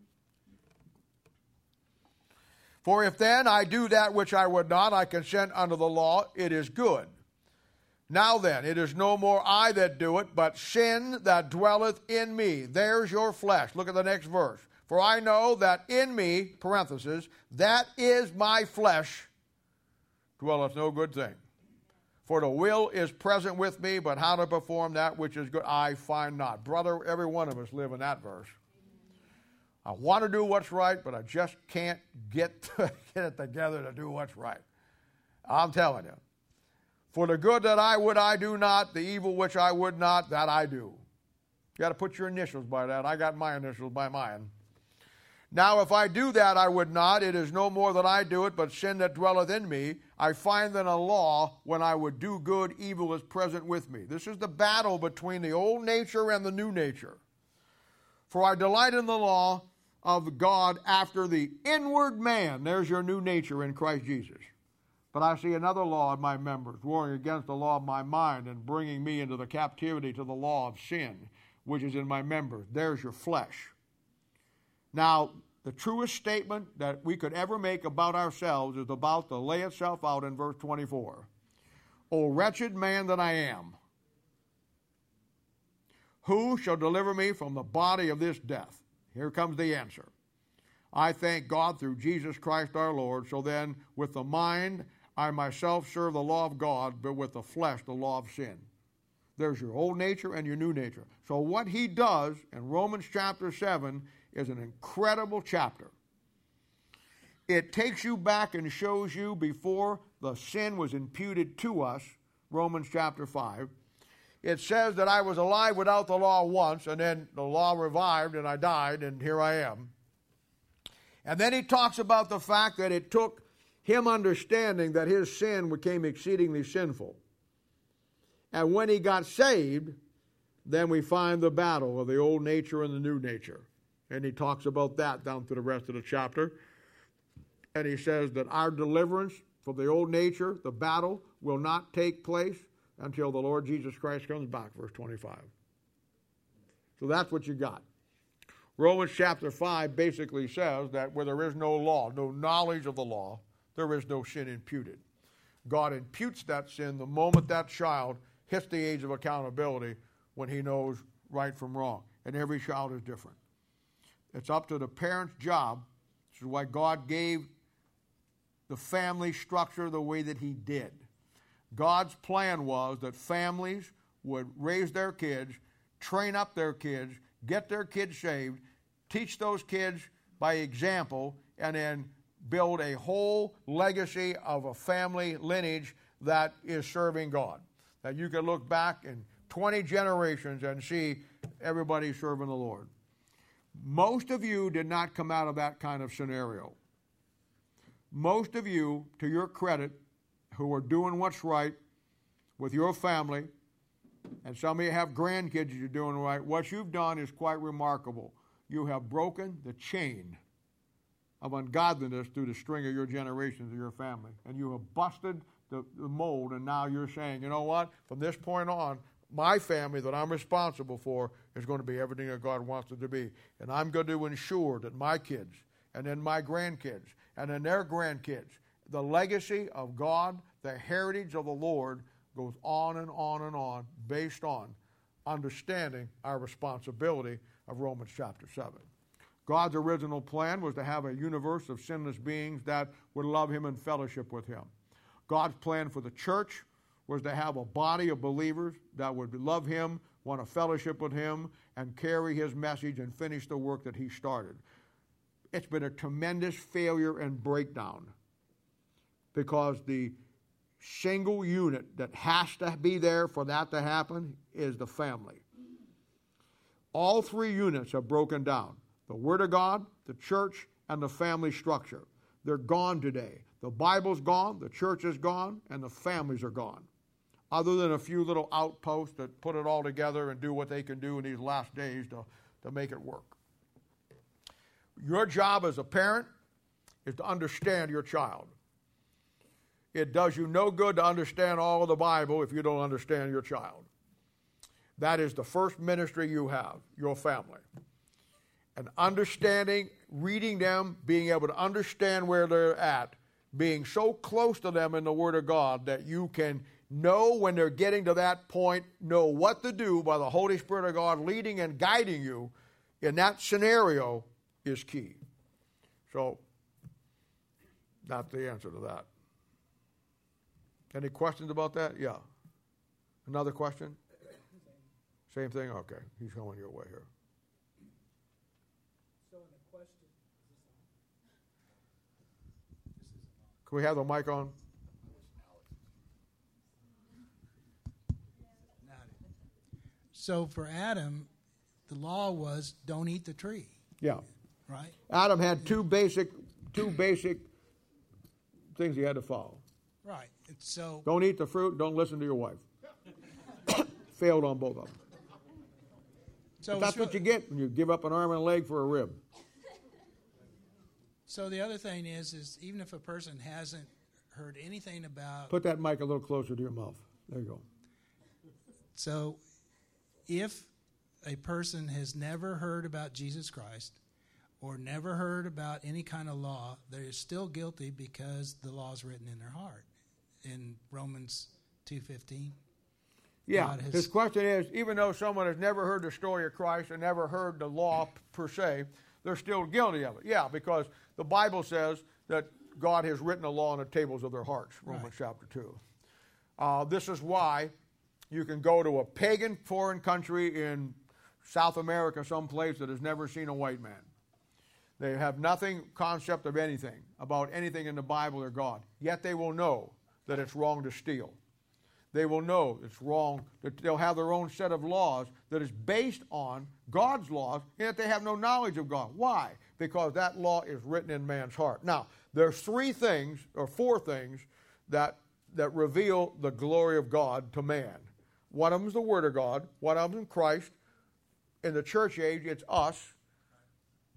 For if then I do that which I would not, I consent unto the law, it is good. Now then, it is no more I that do it, but sin that dwelleth in me. There's your flesh. Look at the next verse. For I know that in me, parenthesis, that is my flesh, dwelleth no good thing. For the will is present with me, but how to perform that which is good I find not. Brother, every one of us live in that verse. I want to do what's right, but I just can't get it together to do what's right. I'm telling you. For the good that I would, I do not. The evil which I would not, that I do. You got to put your initials by that. I got my initials by mine. Now, if I do that, I would not. It is no more that I do it, but sin that dwelleth in me. I find then a law when I would do good, evil is present with me. This is the battle between the old nature and the new nature. For I delight in the law of God after the inward man. There's your new nature in Christ Jesus. But I see another law in my members, warring against the law of my mind and bringing me into the captivity to the law of sin, which is in my members. There's your flesh. Now, the truest statement that we could ever make about ourselves is about to lay itself out in verse 24. O wretched man that I am, who shall deliver me from the body of this death? Here comes the answer. I thank God through Jesus Christ our Lord. So then, with the mind, I myself serve the law of God, but with the flesh, the law of sin. There's your old nature and your new nature. So what he does in Romans chapter 7 is an incredible chapter. It takes you back and shows you before the sin was imputed to us, Romans chapter 5. It says that I was alive without the law once, and then the law revived, and I died, and here I am. And then he talks about the fact that it took him understanding that his sin became exceedingly sinful. And when he got saved, then we find the battle of the old nature and the new nature. And he talks about that down through the rest of the chapter. And he says that our deliverance from the old nature, the battle, will not take place until the Lord Jesus Christ comes back, verse 25. So that's what you got. Romans chapter 5 basically says that where there is no law, no knowledge of the law, there is no sin imputed. God imputes that sin the moment that child hits the age of accountability, when he knows right from wrong. And every child is different. It's up to the parent's job. This is why God gave the family structure the way that he did. God's plan was that families would raise their kids, train up their kids, get their kids saved, teach those kids by example, and then build a whole legacy of a family lineage that is serving God. That you can look back in 20 generations and see everybody serving the Lord. Most of you did not come out of that kind of scenario. Most of you, to your credit, who are doing what's right with your family, and some of you have grandkids that you're doing right, what you've done is quite remarkable. You have broken the chain of ungodliness through the string of your generations of your family. And you have busted the mold, and now you're saying, you know what? From this point on, my family that I'm responsible for is going to be everything that God wants it to be. And I'm going to ensure that my kids, and then my grandkids, and then their grandkids, the legacy of God, the heritage of the Lord, goes on and on and on, based on understanding our responsibility of Romans chapter 7. God's original plan was to have a universe of sinless beings that would love him and fellowship with him. God's plan for the church was to have a body of believers that would love him, want to fellowship with him, and carry his message and finish the work that he started. It's been a tremendous failure and breakdown, because the single unit that has to be there for that to happen is the family. All three units are broken down: the Word of God, the church, and the family structure. They're gone today. The Bible's gone, the church is gone, and the families are gone. Other than a few little outposts that put it all together and do what they can do in these last days to make it work. Your job as a parent is to understand your child. It does you no good to understand all of the Bible if you don't understand your child. That is the first ministry you have, your family. And understanding, reading them, being able to understand where they're at, being so close to them in the Word of God that you can know when they're getting to that point, know what to do by the Holy Spirit of God leading and guiding you in that scenario is key. So, that's the answer to that. Any questions about that? Yeah. Another question? Same thing? Okay. He's going your way here. So in the question, Can we have the mic on? so for Adam, the law was don't eat the tree, Yeah. right? Adam had two basic things he had to follow. Right. And so Don't eat the fruit, don't listen to your wife. Failed on both of them. But that's what you get when you give up an arm and a leg for a rib. So the other thing is even if a person hasn't heard anything about, Put that mic a little closer to your mouth. There you go. so if a person has never heard about Jesus Christ or never heard about any kind of law, they're still guilty because the law is written in their heart. In Romans 2:15. Yeah, God has- his question is, even though someone has never heard the story of Christ and never heard the law per se, they're still guilty of it. Yeah, because the Bible says that God has written a law on the tables of their hearts, Romans chapter 2. This is why you can go to a pagan foreign country in South America, someplace that has never seen a white man. They have nothing concept of anything, about anything in the Bible or God. Yet they will know that it's wrong to steal. They will know it's wrong, that they'll have their own set of laws that is based on God's laws, and yet they have no knowledge of God. Why? Because that law is written in man's heart. Now, there's four things that reveal the glory of God to man. One of them is the Word of God. One of them is Christ. In the church age, it's us.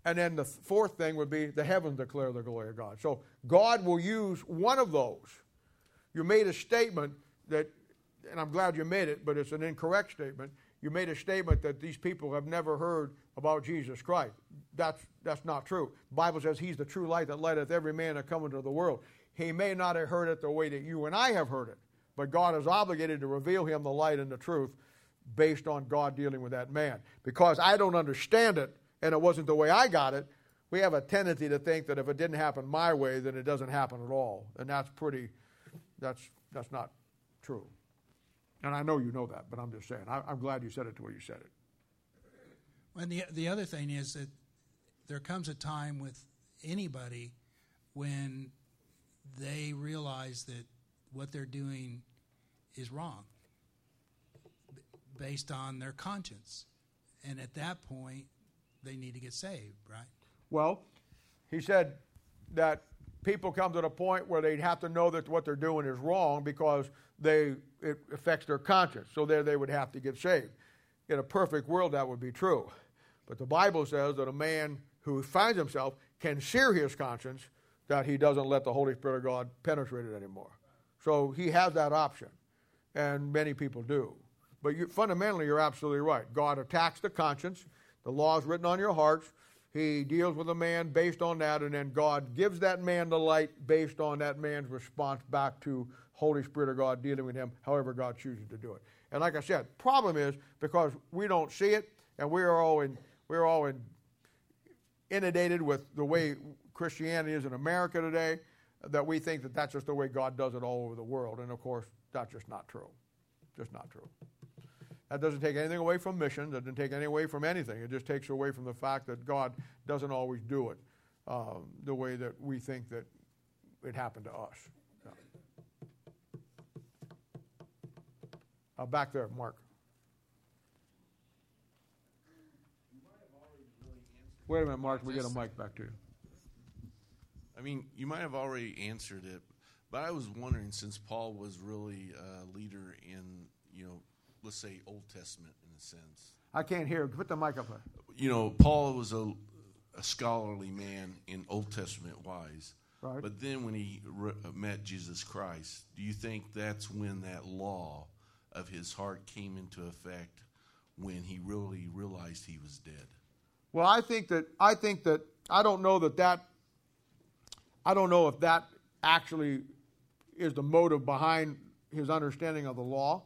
And then the fourth thing would be the heavens declare the glory of God. So God will use one of those. You made a statement that, and I'm glad you made it, but it's an incorrect statement. You made a statement that these people have never heard about Jesus Christ. That's not true. The Bible says he's the true light that lighteth every man that cometh into the world. He may not have heard it the way that you and I have heard it, but God is obligated to reveal him the light and the truth based on God dealing with that man. Because I don't understand it, and it wasn't the way I got it, we have a tendency to think that if it didn't happen my way, then it doesn't happen at all. And that's not true. And I know you know that, but I'm just saying. I'm glad you said it the way you said it. And the other thing is that there comes a time with anybody when they realize that what they're doing is wrong based on their conscience. And at that point, they need to get saved, right? Well, he said that people come to the point where they'd have to know that what they're doing is wrong because it affects their conscience. So there they would have to get saved. In a perfect world, that would be true. But the Bible says that a man who finds himself can sear his conscience that he doesn't let the Holy Spirit of God penetrate it anymore. So he has that option, and many people do. But fundamentally, you're absolutely right. God attacks the conscience. The law is written on your hearts. He deals with a man based on that, and then God gives that man the light based on that man's response back to Holy Spirit of God dealing with him, however God chooses to do it. And like I said, problem is because we don't see it, and we're all inundated with the way Christianity is in America today, that we think that that's just the way God does it all over the world. And of course, that's just not true. Just not true. That doesn't take anything away from missions. It doesn't take anything away from anything. It just takes away from the fact that God doesn't always do it the way that we think that it happened to us. Yeah. Back there, Mark. Wait a minute, Mark. We get a mic back to you. I mean, you might have already answered it, but I was wondering, since Paul was really a leader in, let's say Old Testament in a sense. I can't hear. Put the mic up there. Paul was a scholarly man in Old Testament wise. Right. But then when he met Jesus Christ, do you think that's when that law of his heart came into effect, when he really realized he was dead? Well, I don't know if that actually is the motive behind his understanding of the law.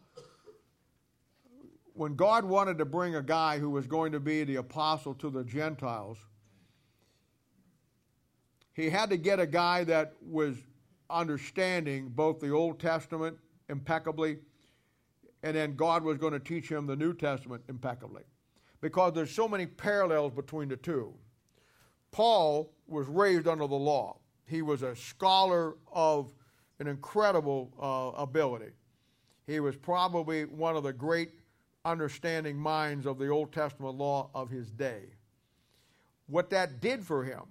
When God wanted to bring a guy who was going to be the apostle to the Gentiles, he had to get a guy that was understanding both the Old Testament impeccably, and then God was going to teach him the New Testament impeccably, because there's so many parallels between the two. Paul was raised under the law. He was a scholar of an incredible ability. He was probably one of the great understanding minds of the Old Testament law of his day. What that did for him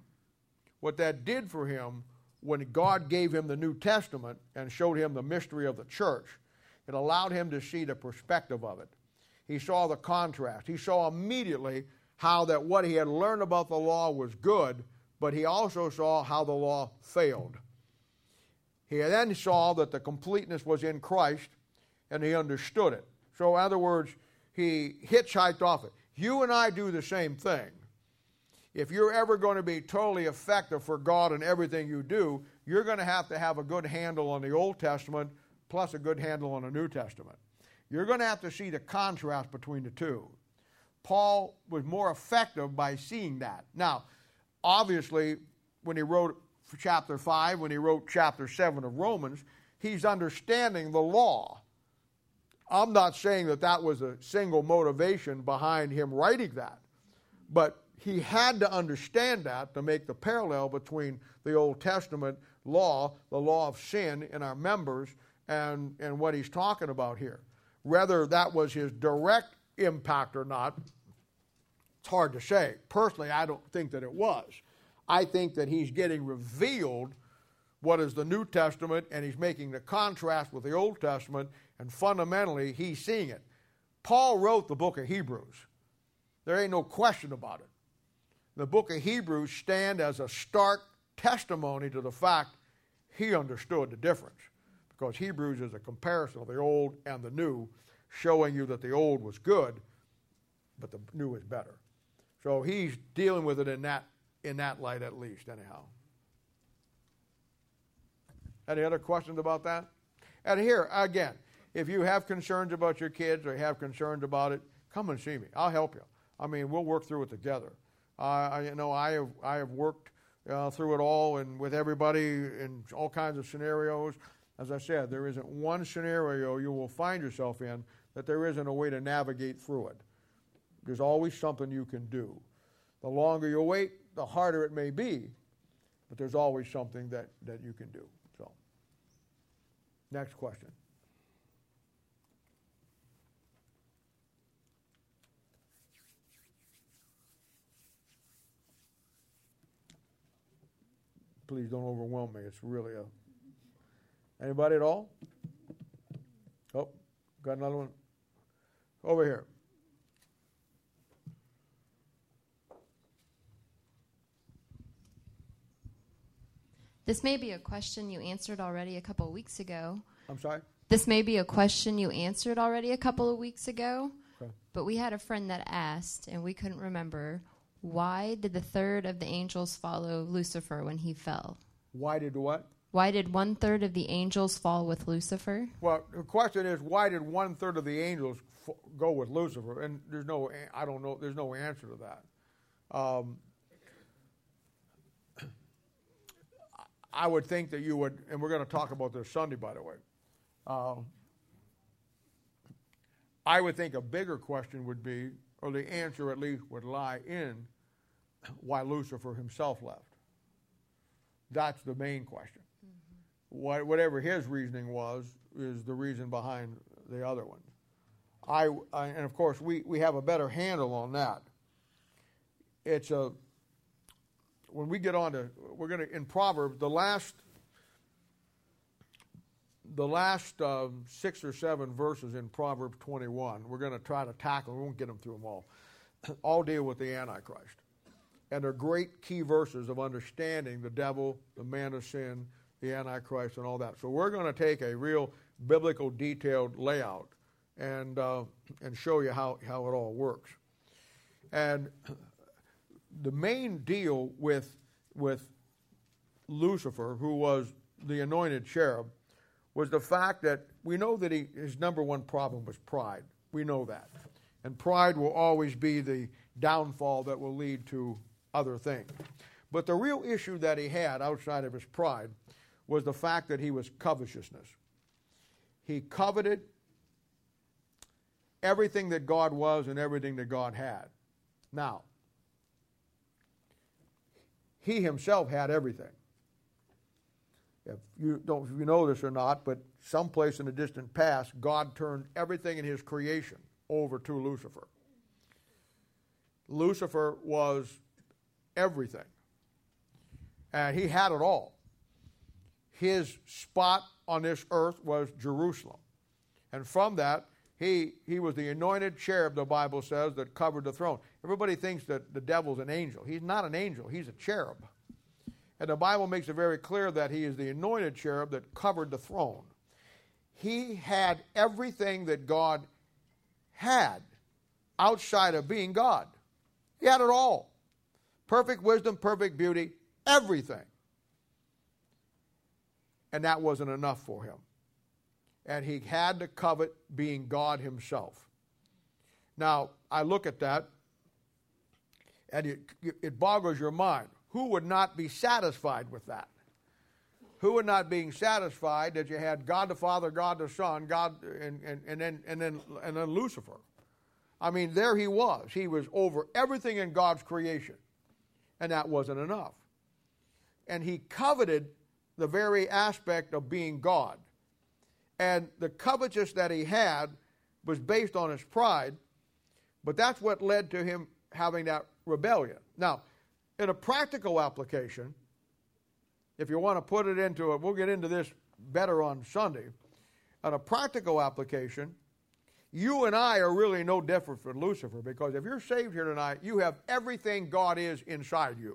when God gave him the New Testament and showed him the mystery of the church, it allowed him to see the perspective of it. He saw the contrast. He saw immediately how that what he had learned about the law was good, but he also saw how the law failed. He then saw that the completeness was in Christ, and he understood it. So, in other words, he hitchhiked off it. You and I do the same thing. If you're ever going to be totally effective for God in everything you do, you're going to have a good handle on the Old Testament plus a good handle on the New Testament. You're going to have to see the contrast between the two. Paul was more effective by seeing that. Now, obviously, when he wrote chapter 5, when he wrote chapter 7 of Romans, he's understanding the law. I'm not saying that was a single motivation behind him writing that, but he had to understand that to make the parallel between the Old Testament law, the law of sin in our members, and what he's talking about here. Whether that was his direct impact or not, it's hard to say. Personally, I don't think that it was. I think that he's getting revealed what is the New Testament, and he's making the contrast with the Old Testament, and fundamentally, he's seeing it. Paul wrote the book of Hebrews. There ain't no question about it. the book of Hebrews stand as a stark testimony to the fact he understood the difference. Because Hebrews is a comparison of the old and the new, showing you that the old was good, but the new is better. So he's dealing with it in that light at least, anyhow. Any other questions about that? And here, again, if you have concerns about your kids or have concerns about it, come and see me. I'll help you. I mean, we'll work through it together. I have worked through it all and with everybody in all kinds of scenarios. As I said, there isn't one scenario you will find yourself in that there isn't a way to navigate through it. There's always something you can do. The longer you wait, the harder it may be, but there's always something that you can do. So, next question. Please don't overwhelm me. It's really a... Anybody at all? Oh, got another one? Over here. This may be a question you answered already a couple of weeks ago. I'm sorry? This may be a question you answered already a couple of weeks ago, Okay. but we had a friend that asked, and we couldn't remember, why did the third of the angels follow Lucifer when he fell? Why did what? Why did 1/3 of the angels fall with Lucifer? Well, the question is, why did 1/3 of the angels go with Lucifer? And there's no, I don't know, there's no answer to that. I would think that you would, and we're going to talk about this Sunday, by the way. I would think a bigger question would be, or the answer at least would lie in, why Lucifer himself left. That's the main question. Mm-hmm. Whatever his reasoning was, is the reason behind the other one. And of course, we have a better handle on that. When we get on to, we're going to, in Proverbs, the last 6 or 7 verses in Proverbs 21, we're going to try to tackle, we won't get them through them all deal with the Antichrist. And they're great key verses of understanding the devil, the man of sin, the Antichrist, and all that. So we're going to take a real biblical detailed layout and show you how it all works. And the main deal with Lucifer, who was the anointed cherub, was the fact that we know that his number one problem was pride. We know that. And pride will always be the downfall that will lead to other things. But the real issue that he had outside of his pride was the fact that he was covetousness. He coveted everything that God was and everything that God had. Now, he himself had everything. If you know this or not, but someplace in the distant past, God turned everything in his creation over to Lucifer. Lucifer was everything. And he had it all. His spot on this earth was Jerusalem. And from that, he was the anointed cherub, the Bible says, that covered the throne. Everybody thinks that the devil's an angel. He's not an angel. He's a cherub. And the Bible makes it very clear that he is the anointed cherub that covered the throne. He had everything that God had outside of being God. He had it all. Perfect wisdom, perfect beauty, everything. And that wasn't enough for him. And he had to covet being God himself. Now, I look at that, and it boggles your mind. Who would not be satisfied with that? Who would not be satisfied that you had God the Father, God the Son, God, and then Lucifer? I mean, there he was. He was over everything in God's creation, and that wasn't enough. And he coveted the very aspect of being God. And the covetousness that he had was based on his pride, but that's what led to him having that rebellion. Now, in a practical application, if you want to put it into it, we'll get into this better on Sunday. On a practical application, You and I are really no different from Lucifer, because if you're saved here tonight, you have everything God is inside you.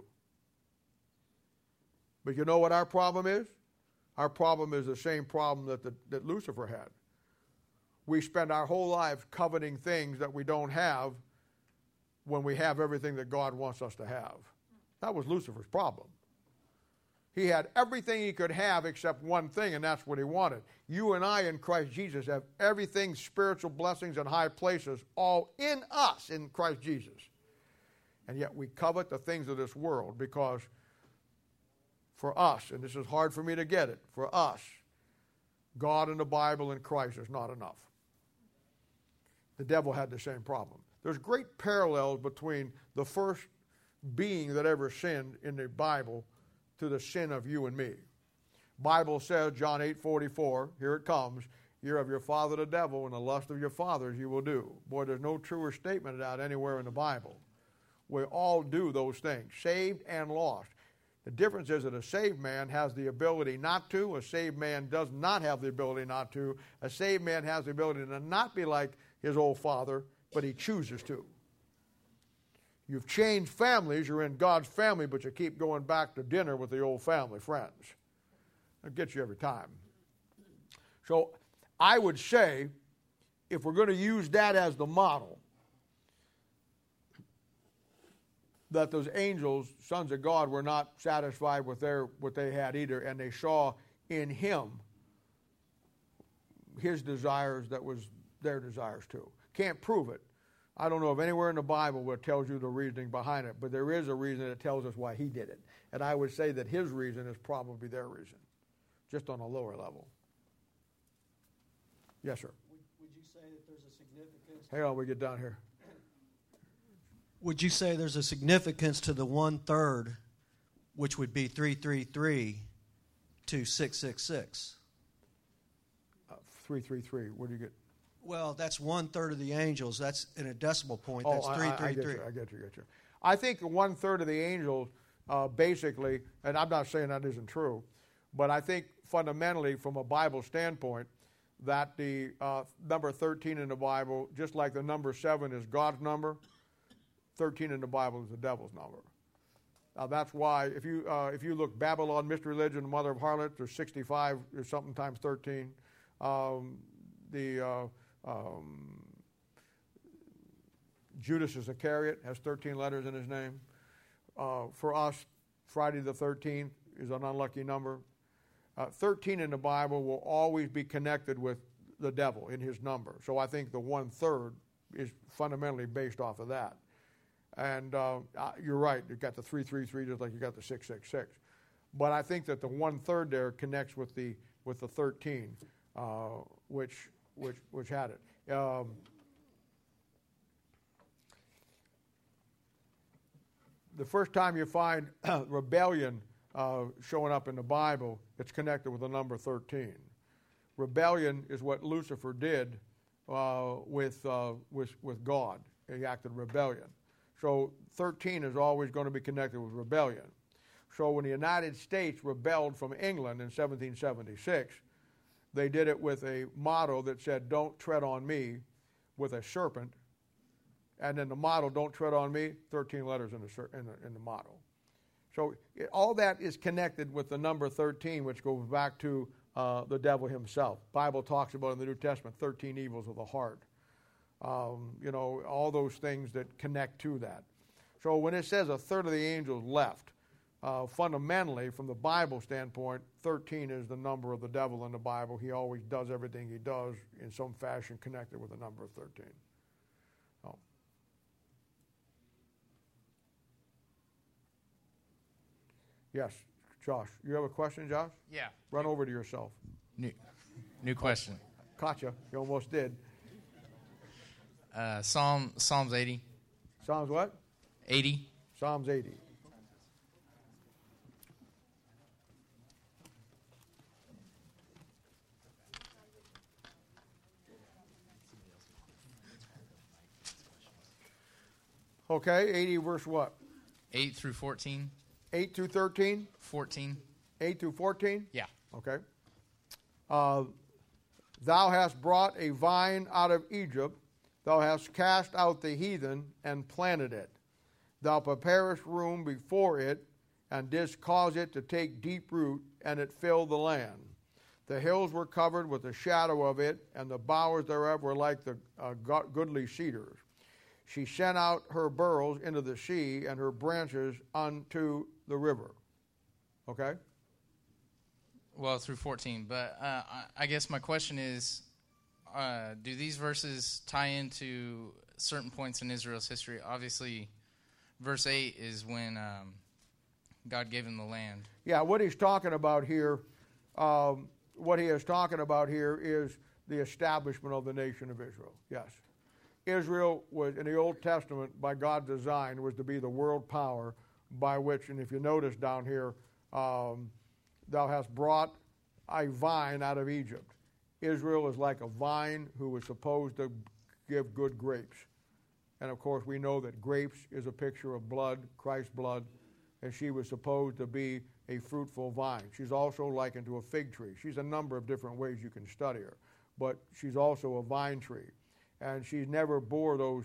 But you know what our problem is? Our problem is the same problem that Lucifer had. We spend our whole lives coveting things that we don't have when we have everything that God wants us to have. That was Lucifer's problem. He had everything he could have except one thing, and that's what he wanted. You and I in Christ Jesus have everything, spiritual blessings and high places, all in us in Christ Jesus. And yet we covet the things of this world because for us, and this is hard for me to get it, for us, God and the Bible and Christ is not enough. The devil had the same problem. There's great parallels between the first being that ever sinned in the Bible to the sin of you and me. Bible says, John 8:44, here it comes, you're of your father the devil, and the lust of your fathers you will do. Boy, there's no truer statement of that anywhere in the Bible. We all do those things, saved and lost. The difference is that a saved man has the ability not to. A saved man does not have the ability not to. A saved man has the ability to not be like his old father, but he chooses to. You've changed families, you're in God's family, but you keep going back to dinner with the old family friends. That gets you every time. So I would say, if we're going to use that as the model, that those angels, sons of God, were not satisfied with what they had either, and they saw in him his desires that was their desires too. Can't prove it. I don't know of anywhere in the Bible where it tells you the reasoning behind it, but there is a reason that tells us why he did it. And I would say that his reason is probably their reason, just on a lower level. Yes, sir. Would you say that there's a significance? Hang on, we get down here. Would you say there's a significance to the 1/3, which would be 333 to 666? 333. What do you get? Well, that's 1/3 of the angels. That's in a decimal point. That's 333. I get you. I think 1/3 of the angels, basically, and I'm not saying that isn't true, but I think fundamentally, from a Bible standpoint, that the number 13 in the Bible, just like the number 7 is God's number, 13 in the Bible is the devil's number. That's why if you look Babylon, mystery religion, the mother of harlots, there's 65, there's something times 13. Judas Iscariot has 13 letters in his name. For us, Friday the 13th is an unlucky number. 13 in the Bible will always be connected with the devil in his number. So I think the 1/3 is fundamentally based off of that. And you're right, you've got the 333 just like you got the 666. But I think that the 1/3 there connects with the 13, which had it. The first time you find rebellion showing up in the Bible, it's connected with the number 13. Rebellion is what Lucifer did with God. He acted rebellion. So 13 is always going to be connected with rebellion. So when the United States rebelled from England in 1776, they did it with a motto that said, "Don't tread on me," with a serpent. And then the motto, "Don't tread on me," 13 letters in the motto. So all that is connected with the number 13, which goes back to the devil himself. The Bible talks about in the New Testament 13 evils of the heart. All those things that connect to that. So when it says 1/3 of the angels left, fundamentally, from the Bible standpoint, 13 is the number of the devil in the Bible. He always does everything he does in some fashion connected with the number of 13. Oh. Yes, Josh. You have a question, Josh? Yeah. Run over to yourself. New question. Caught you. You almost did. Psalms 80. Psalms what? 80. Psalms 80. Okay, 80 verse what? 8 through 14. 8 through 13? 14. 8 through 14? Yeah. Okay. Thou hast brought a vine out of Egypt. Thou hast cast out the heathen and planted it. Thou preparest room before it, and didst cause it to take deep root, and it filled the land. The hills were covered with the shadow of it, and the bowers thereof were like the goodly cedars. She sent out her burrows into the sea, and her branches unto the river. Okay? Well, through 14. But I guess my question is, do these verses tie into certain points in Israel's history? Obviously, verse 8 is when God gave him the land. Yeah, what he's talking about here, what he is talking about here is the establishment of the nation of Israel. Yes. Israel was, in the Old Testament, by God's design, was to be the world power by which, and if you notice down here, thou hast brought a vine out of Egypt. Israel is like a vine who was supposed to give good grapes. And of course, we know that grapes is a picture of blood, Christ's blood, and she was supposed to be a fruitful vine. She's also likened to a fig tree. She's a number of different ways you can study her, but she's also a vine tree. And she never bore those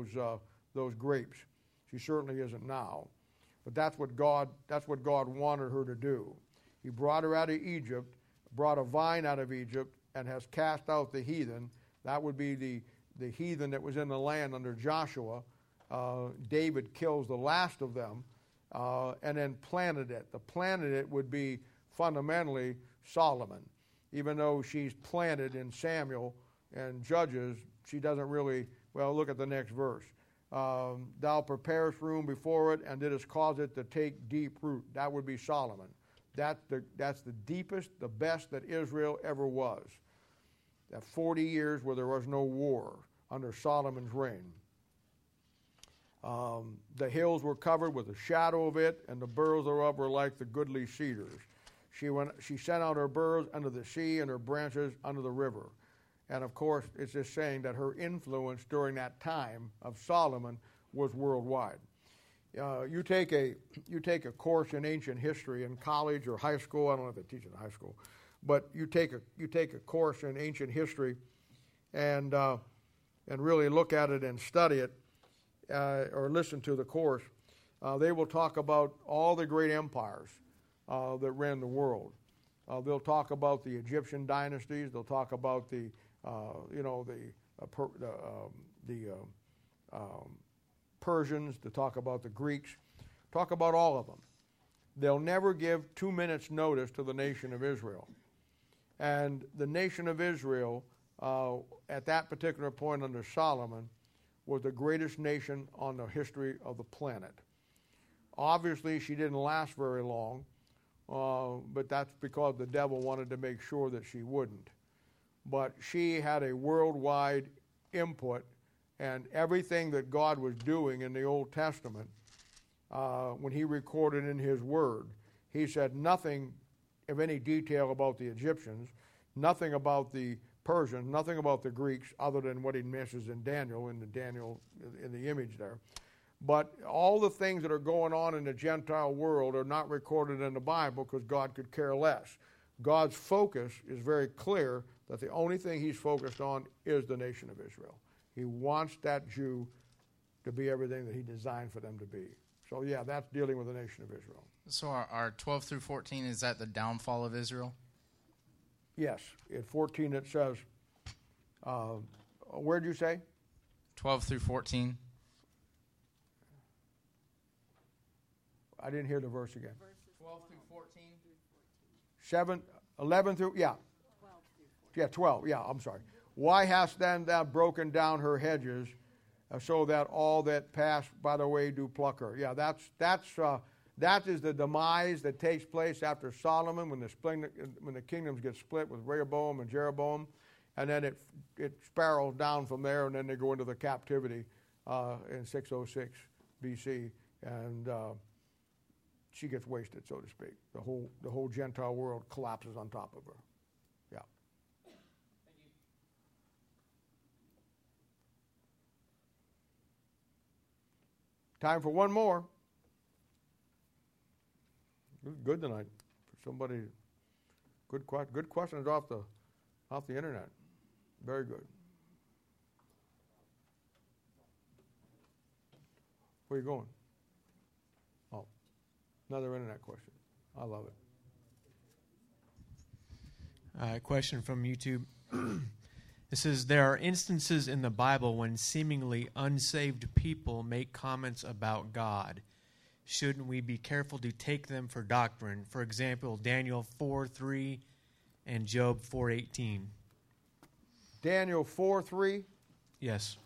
grapes. She certainly isn't now. But that's what God wanted her to do. He brought her out of Egypt, brought a vine out of Egypt, and has cast out the heathen. That would be the heathen that was in the land under Joshua. David kills the last of them, and then planted it. The planted it would be fundamentally Solomon. Even though she's planted in Samuel and Judges, she doesn't really, well, look at the next verse. Thou preparest room before it, and didst cause it to take deep root. That would be Solomon. That's the deepest, the best that Israel ever was. That 40 years where there was no war under Solomon's reign. The hills were covered with the shadow of it, and the burrows thereof were like the goodly cedars. She sent out her burrows unto the sea, and her branches unto the river. And of course, it's just saying that her influence during that time of Solomon was worldwide. You take a course in ancient history in college or high school. I don't know if they teach in high school, but you take a course in ancient history, and really look at it and study it, or listen to the course. They will talk about all the great empires that ran the world. They'll talk about the Egyptian dynasties. They'll talk about the Persians, to talk about the Greeks, talk about all of them. They'll never give 2 minutes notice to the nation of Israel. And the nation of Israel, at that particular point under Solomon, was the greatest nation on the history of the planet. Obviously, she didn't last very long, but that's because the devil wanted to make sure that she wouldn't. But she had a worldwide input, and everything that God was doing in the Old Testament, when he recorded in his word, he said nothing of any detail about the Egyptians, nothing about the Persians, nothing about the Greeks, other than what he mentions in Daniel, in the image there. But all the things that are going on in the Gentile world are not recorded in the Bible because God could care less. God's focus is very clear that the only thing he's focused on is the nation of Israel. He wants that Jew to be everything that he designed for them to be. So, yeah, that's dealing with the nation of Israel. So our 12 through 14, is that the downfall of Israel? Yes. At 14 it says, where did you say? 12 through 14. I didn't hear the verse again. 12 through 14. 11 through, yeah. 12, yeah, I'm sorry. Why hast then thou broken down her hedges, so that all that pass by the way do pluck her? Yeah, that is the demise that takes place after Solomon, when the kingdoms get split with Rehoboam and Jeroboam, and then it spirals down from there, and then they go into the captivity in 606 BC, and she gets wasted, so to speak. The whole Gentile world collapses on top of her. Yeah. Time for one more. This is good tonight for somebody. Good questions off the Off the internet. Very good. Where are you going? Oh, another internet question. I love it. Question from YouTube. It says, there are instances in the Bible when seemingly unsaved people make comments about God. Shouldn't we be careful to take them for doctrine? For example, Daniel 4:3 and Job 4:18. Daniel 4:3. Yes.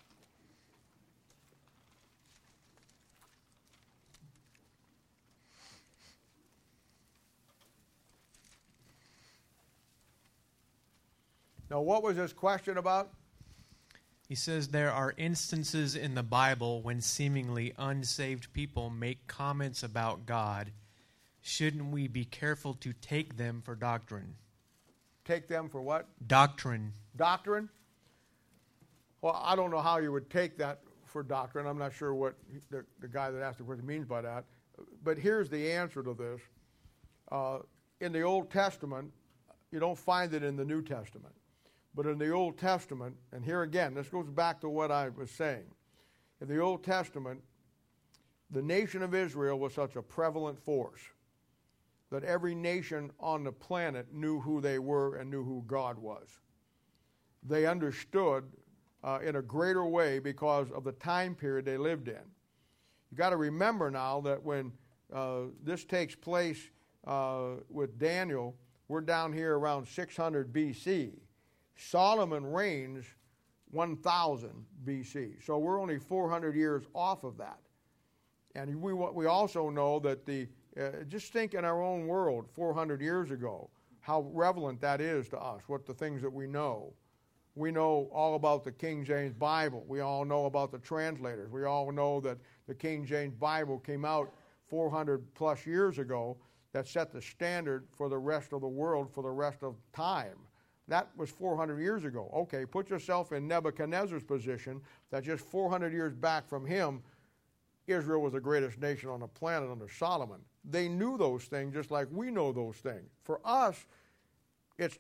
Now, what was this question about? He says there are instances in the Bible when seemingly unsaved people make comments about God. Shouldn't we be careful to take them for doctrine? Take them for what? Doctrine. Doctrine? Well, I don't know how you would take that for doctrine. I'm not sure what the guy that asked the question means by that. But here's the answer to this. In the Old Testament, you don't find it in the New Testament. But in the Old Testament, and here again, this goes back to what I was saying. In the Old Testament, the nation of Israel was such a prevalent force that every nation on the planet knew who they were and knew who God was. They understood in a greater way because of the time period they lived in. You've got to remember now that when this takes place with Daniel, we're down here around 600 B.C., Solomon reigns 1000 B.C. So we're only 400 years off of that. And we also know that just think in our own world 400 years ago, how relevant that is to us, what the things that we know. We know all about the King James Bible. We all know about the translators. We all know that the King James Bible came out 400 plus years ago that set the standard for the rest of the world for the rest of time. That was 400 years ago. Okay, put yourself in Nebuchadnezzar's position that just 400 years back from him, Israel was the greatest nation on the planet under Solomon. They knew those things just like we know those things. For us, it's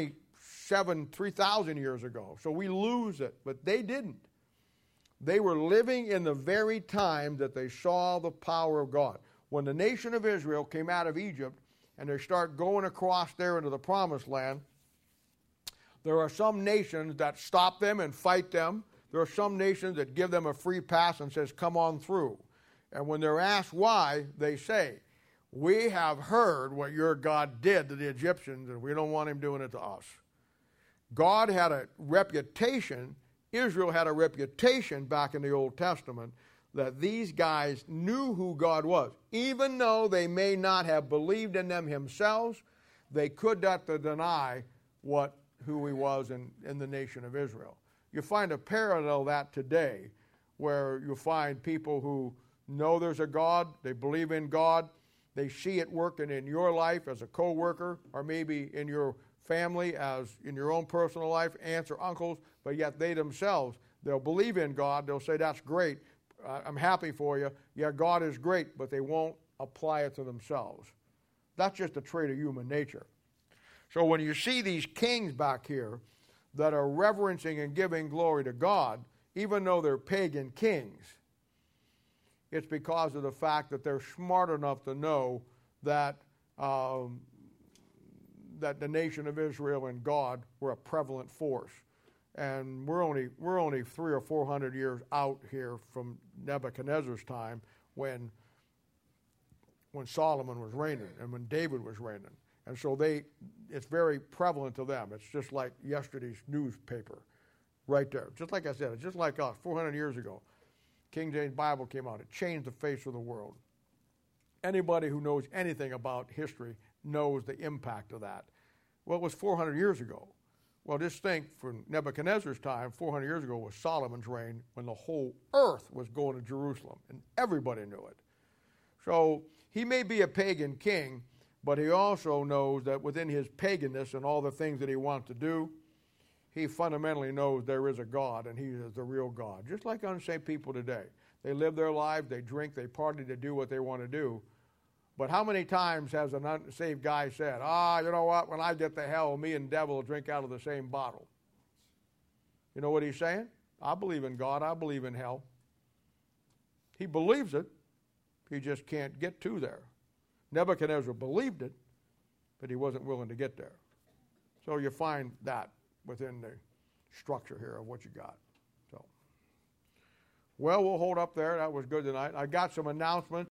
3,000 years ago. So we lose it, but they didn't. They were living in the very time that they saw the power of God. When the nation of Israel came out of Egypt and they start going across there into the Promised Land, there are some nations that stop them and fight them. There are some nations that give them a free pass and says, come on through. And when they're asked why, they say, we have heard what your God did to the Egyptians, and we don't want him doing it to us. God had a reputation, Israel had a reputation back in the Old Testament that these guys knew who God was. Even though they may not have believed in them themselves, they could not deny who he was in the nation of Israel. You find a parallel that today where you find people who know there's a God, they believe in God, they see it working in your life as a co-worker or maybe in your family as in your own personal life, aunts or uncles, but yet they themselves, they'll believe in God, they'll say, that's great, I'm happy for you, yeah, God is great, but they won't apply it to themselves. That's just a trait of human nature. So when you see these kings back here that are reverencing and giving glory to God, even though they're pagan kings, it's because of the fact that they're smart enough to know that that the nation of Israel and God were a prevalent force. And we're only 300 or 400 years out here from Nebuchadnezzar's time when Solomon was reigning and when David was reigning. And so it's very prevalent to them. It's just like yesterday's newspaper right there. Just like I said, it's just like us, 400 years ago. King James Bible came out. It changed the face of the world. Anybody who knows anything about history knows the impact of that. Well, it was 400 years ago. Well, just think, for Nebuchadnezzar's time, 400 years ago was Solomon's reign when the whole earth was going to Jerusalem, and everybody knew it. So he may be a pagan king, but he also knows that within his paganness and all the things that he wants to do, he fundamentally knows there is a God, and he is the real God. Just like unsaved people today. They live their lives, they drink, they party, they do what they want to do. But how many times has an unsaved guy said, you know what, when I get to hell, me and devil will drink out of the same bottle? You know what he's saying? I believe in God. I believe in hell. He believes it. He just can't get to there. Nebuchadnezzar believed it, but he wasn't willing to get there. So you find that within the structure here of what you got. So, well, we'll hold up there. That was good tonight. I got some announcements.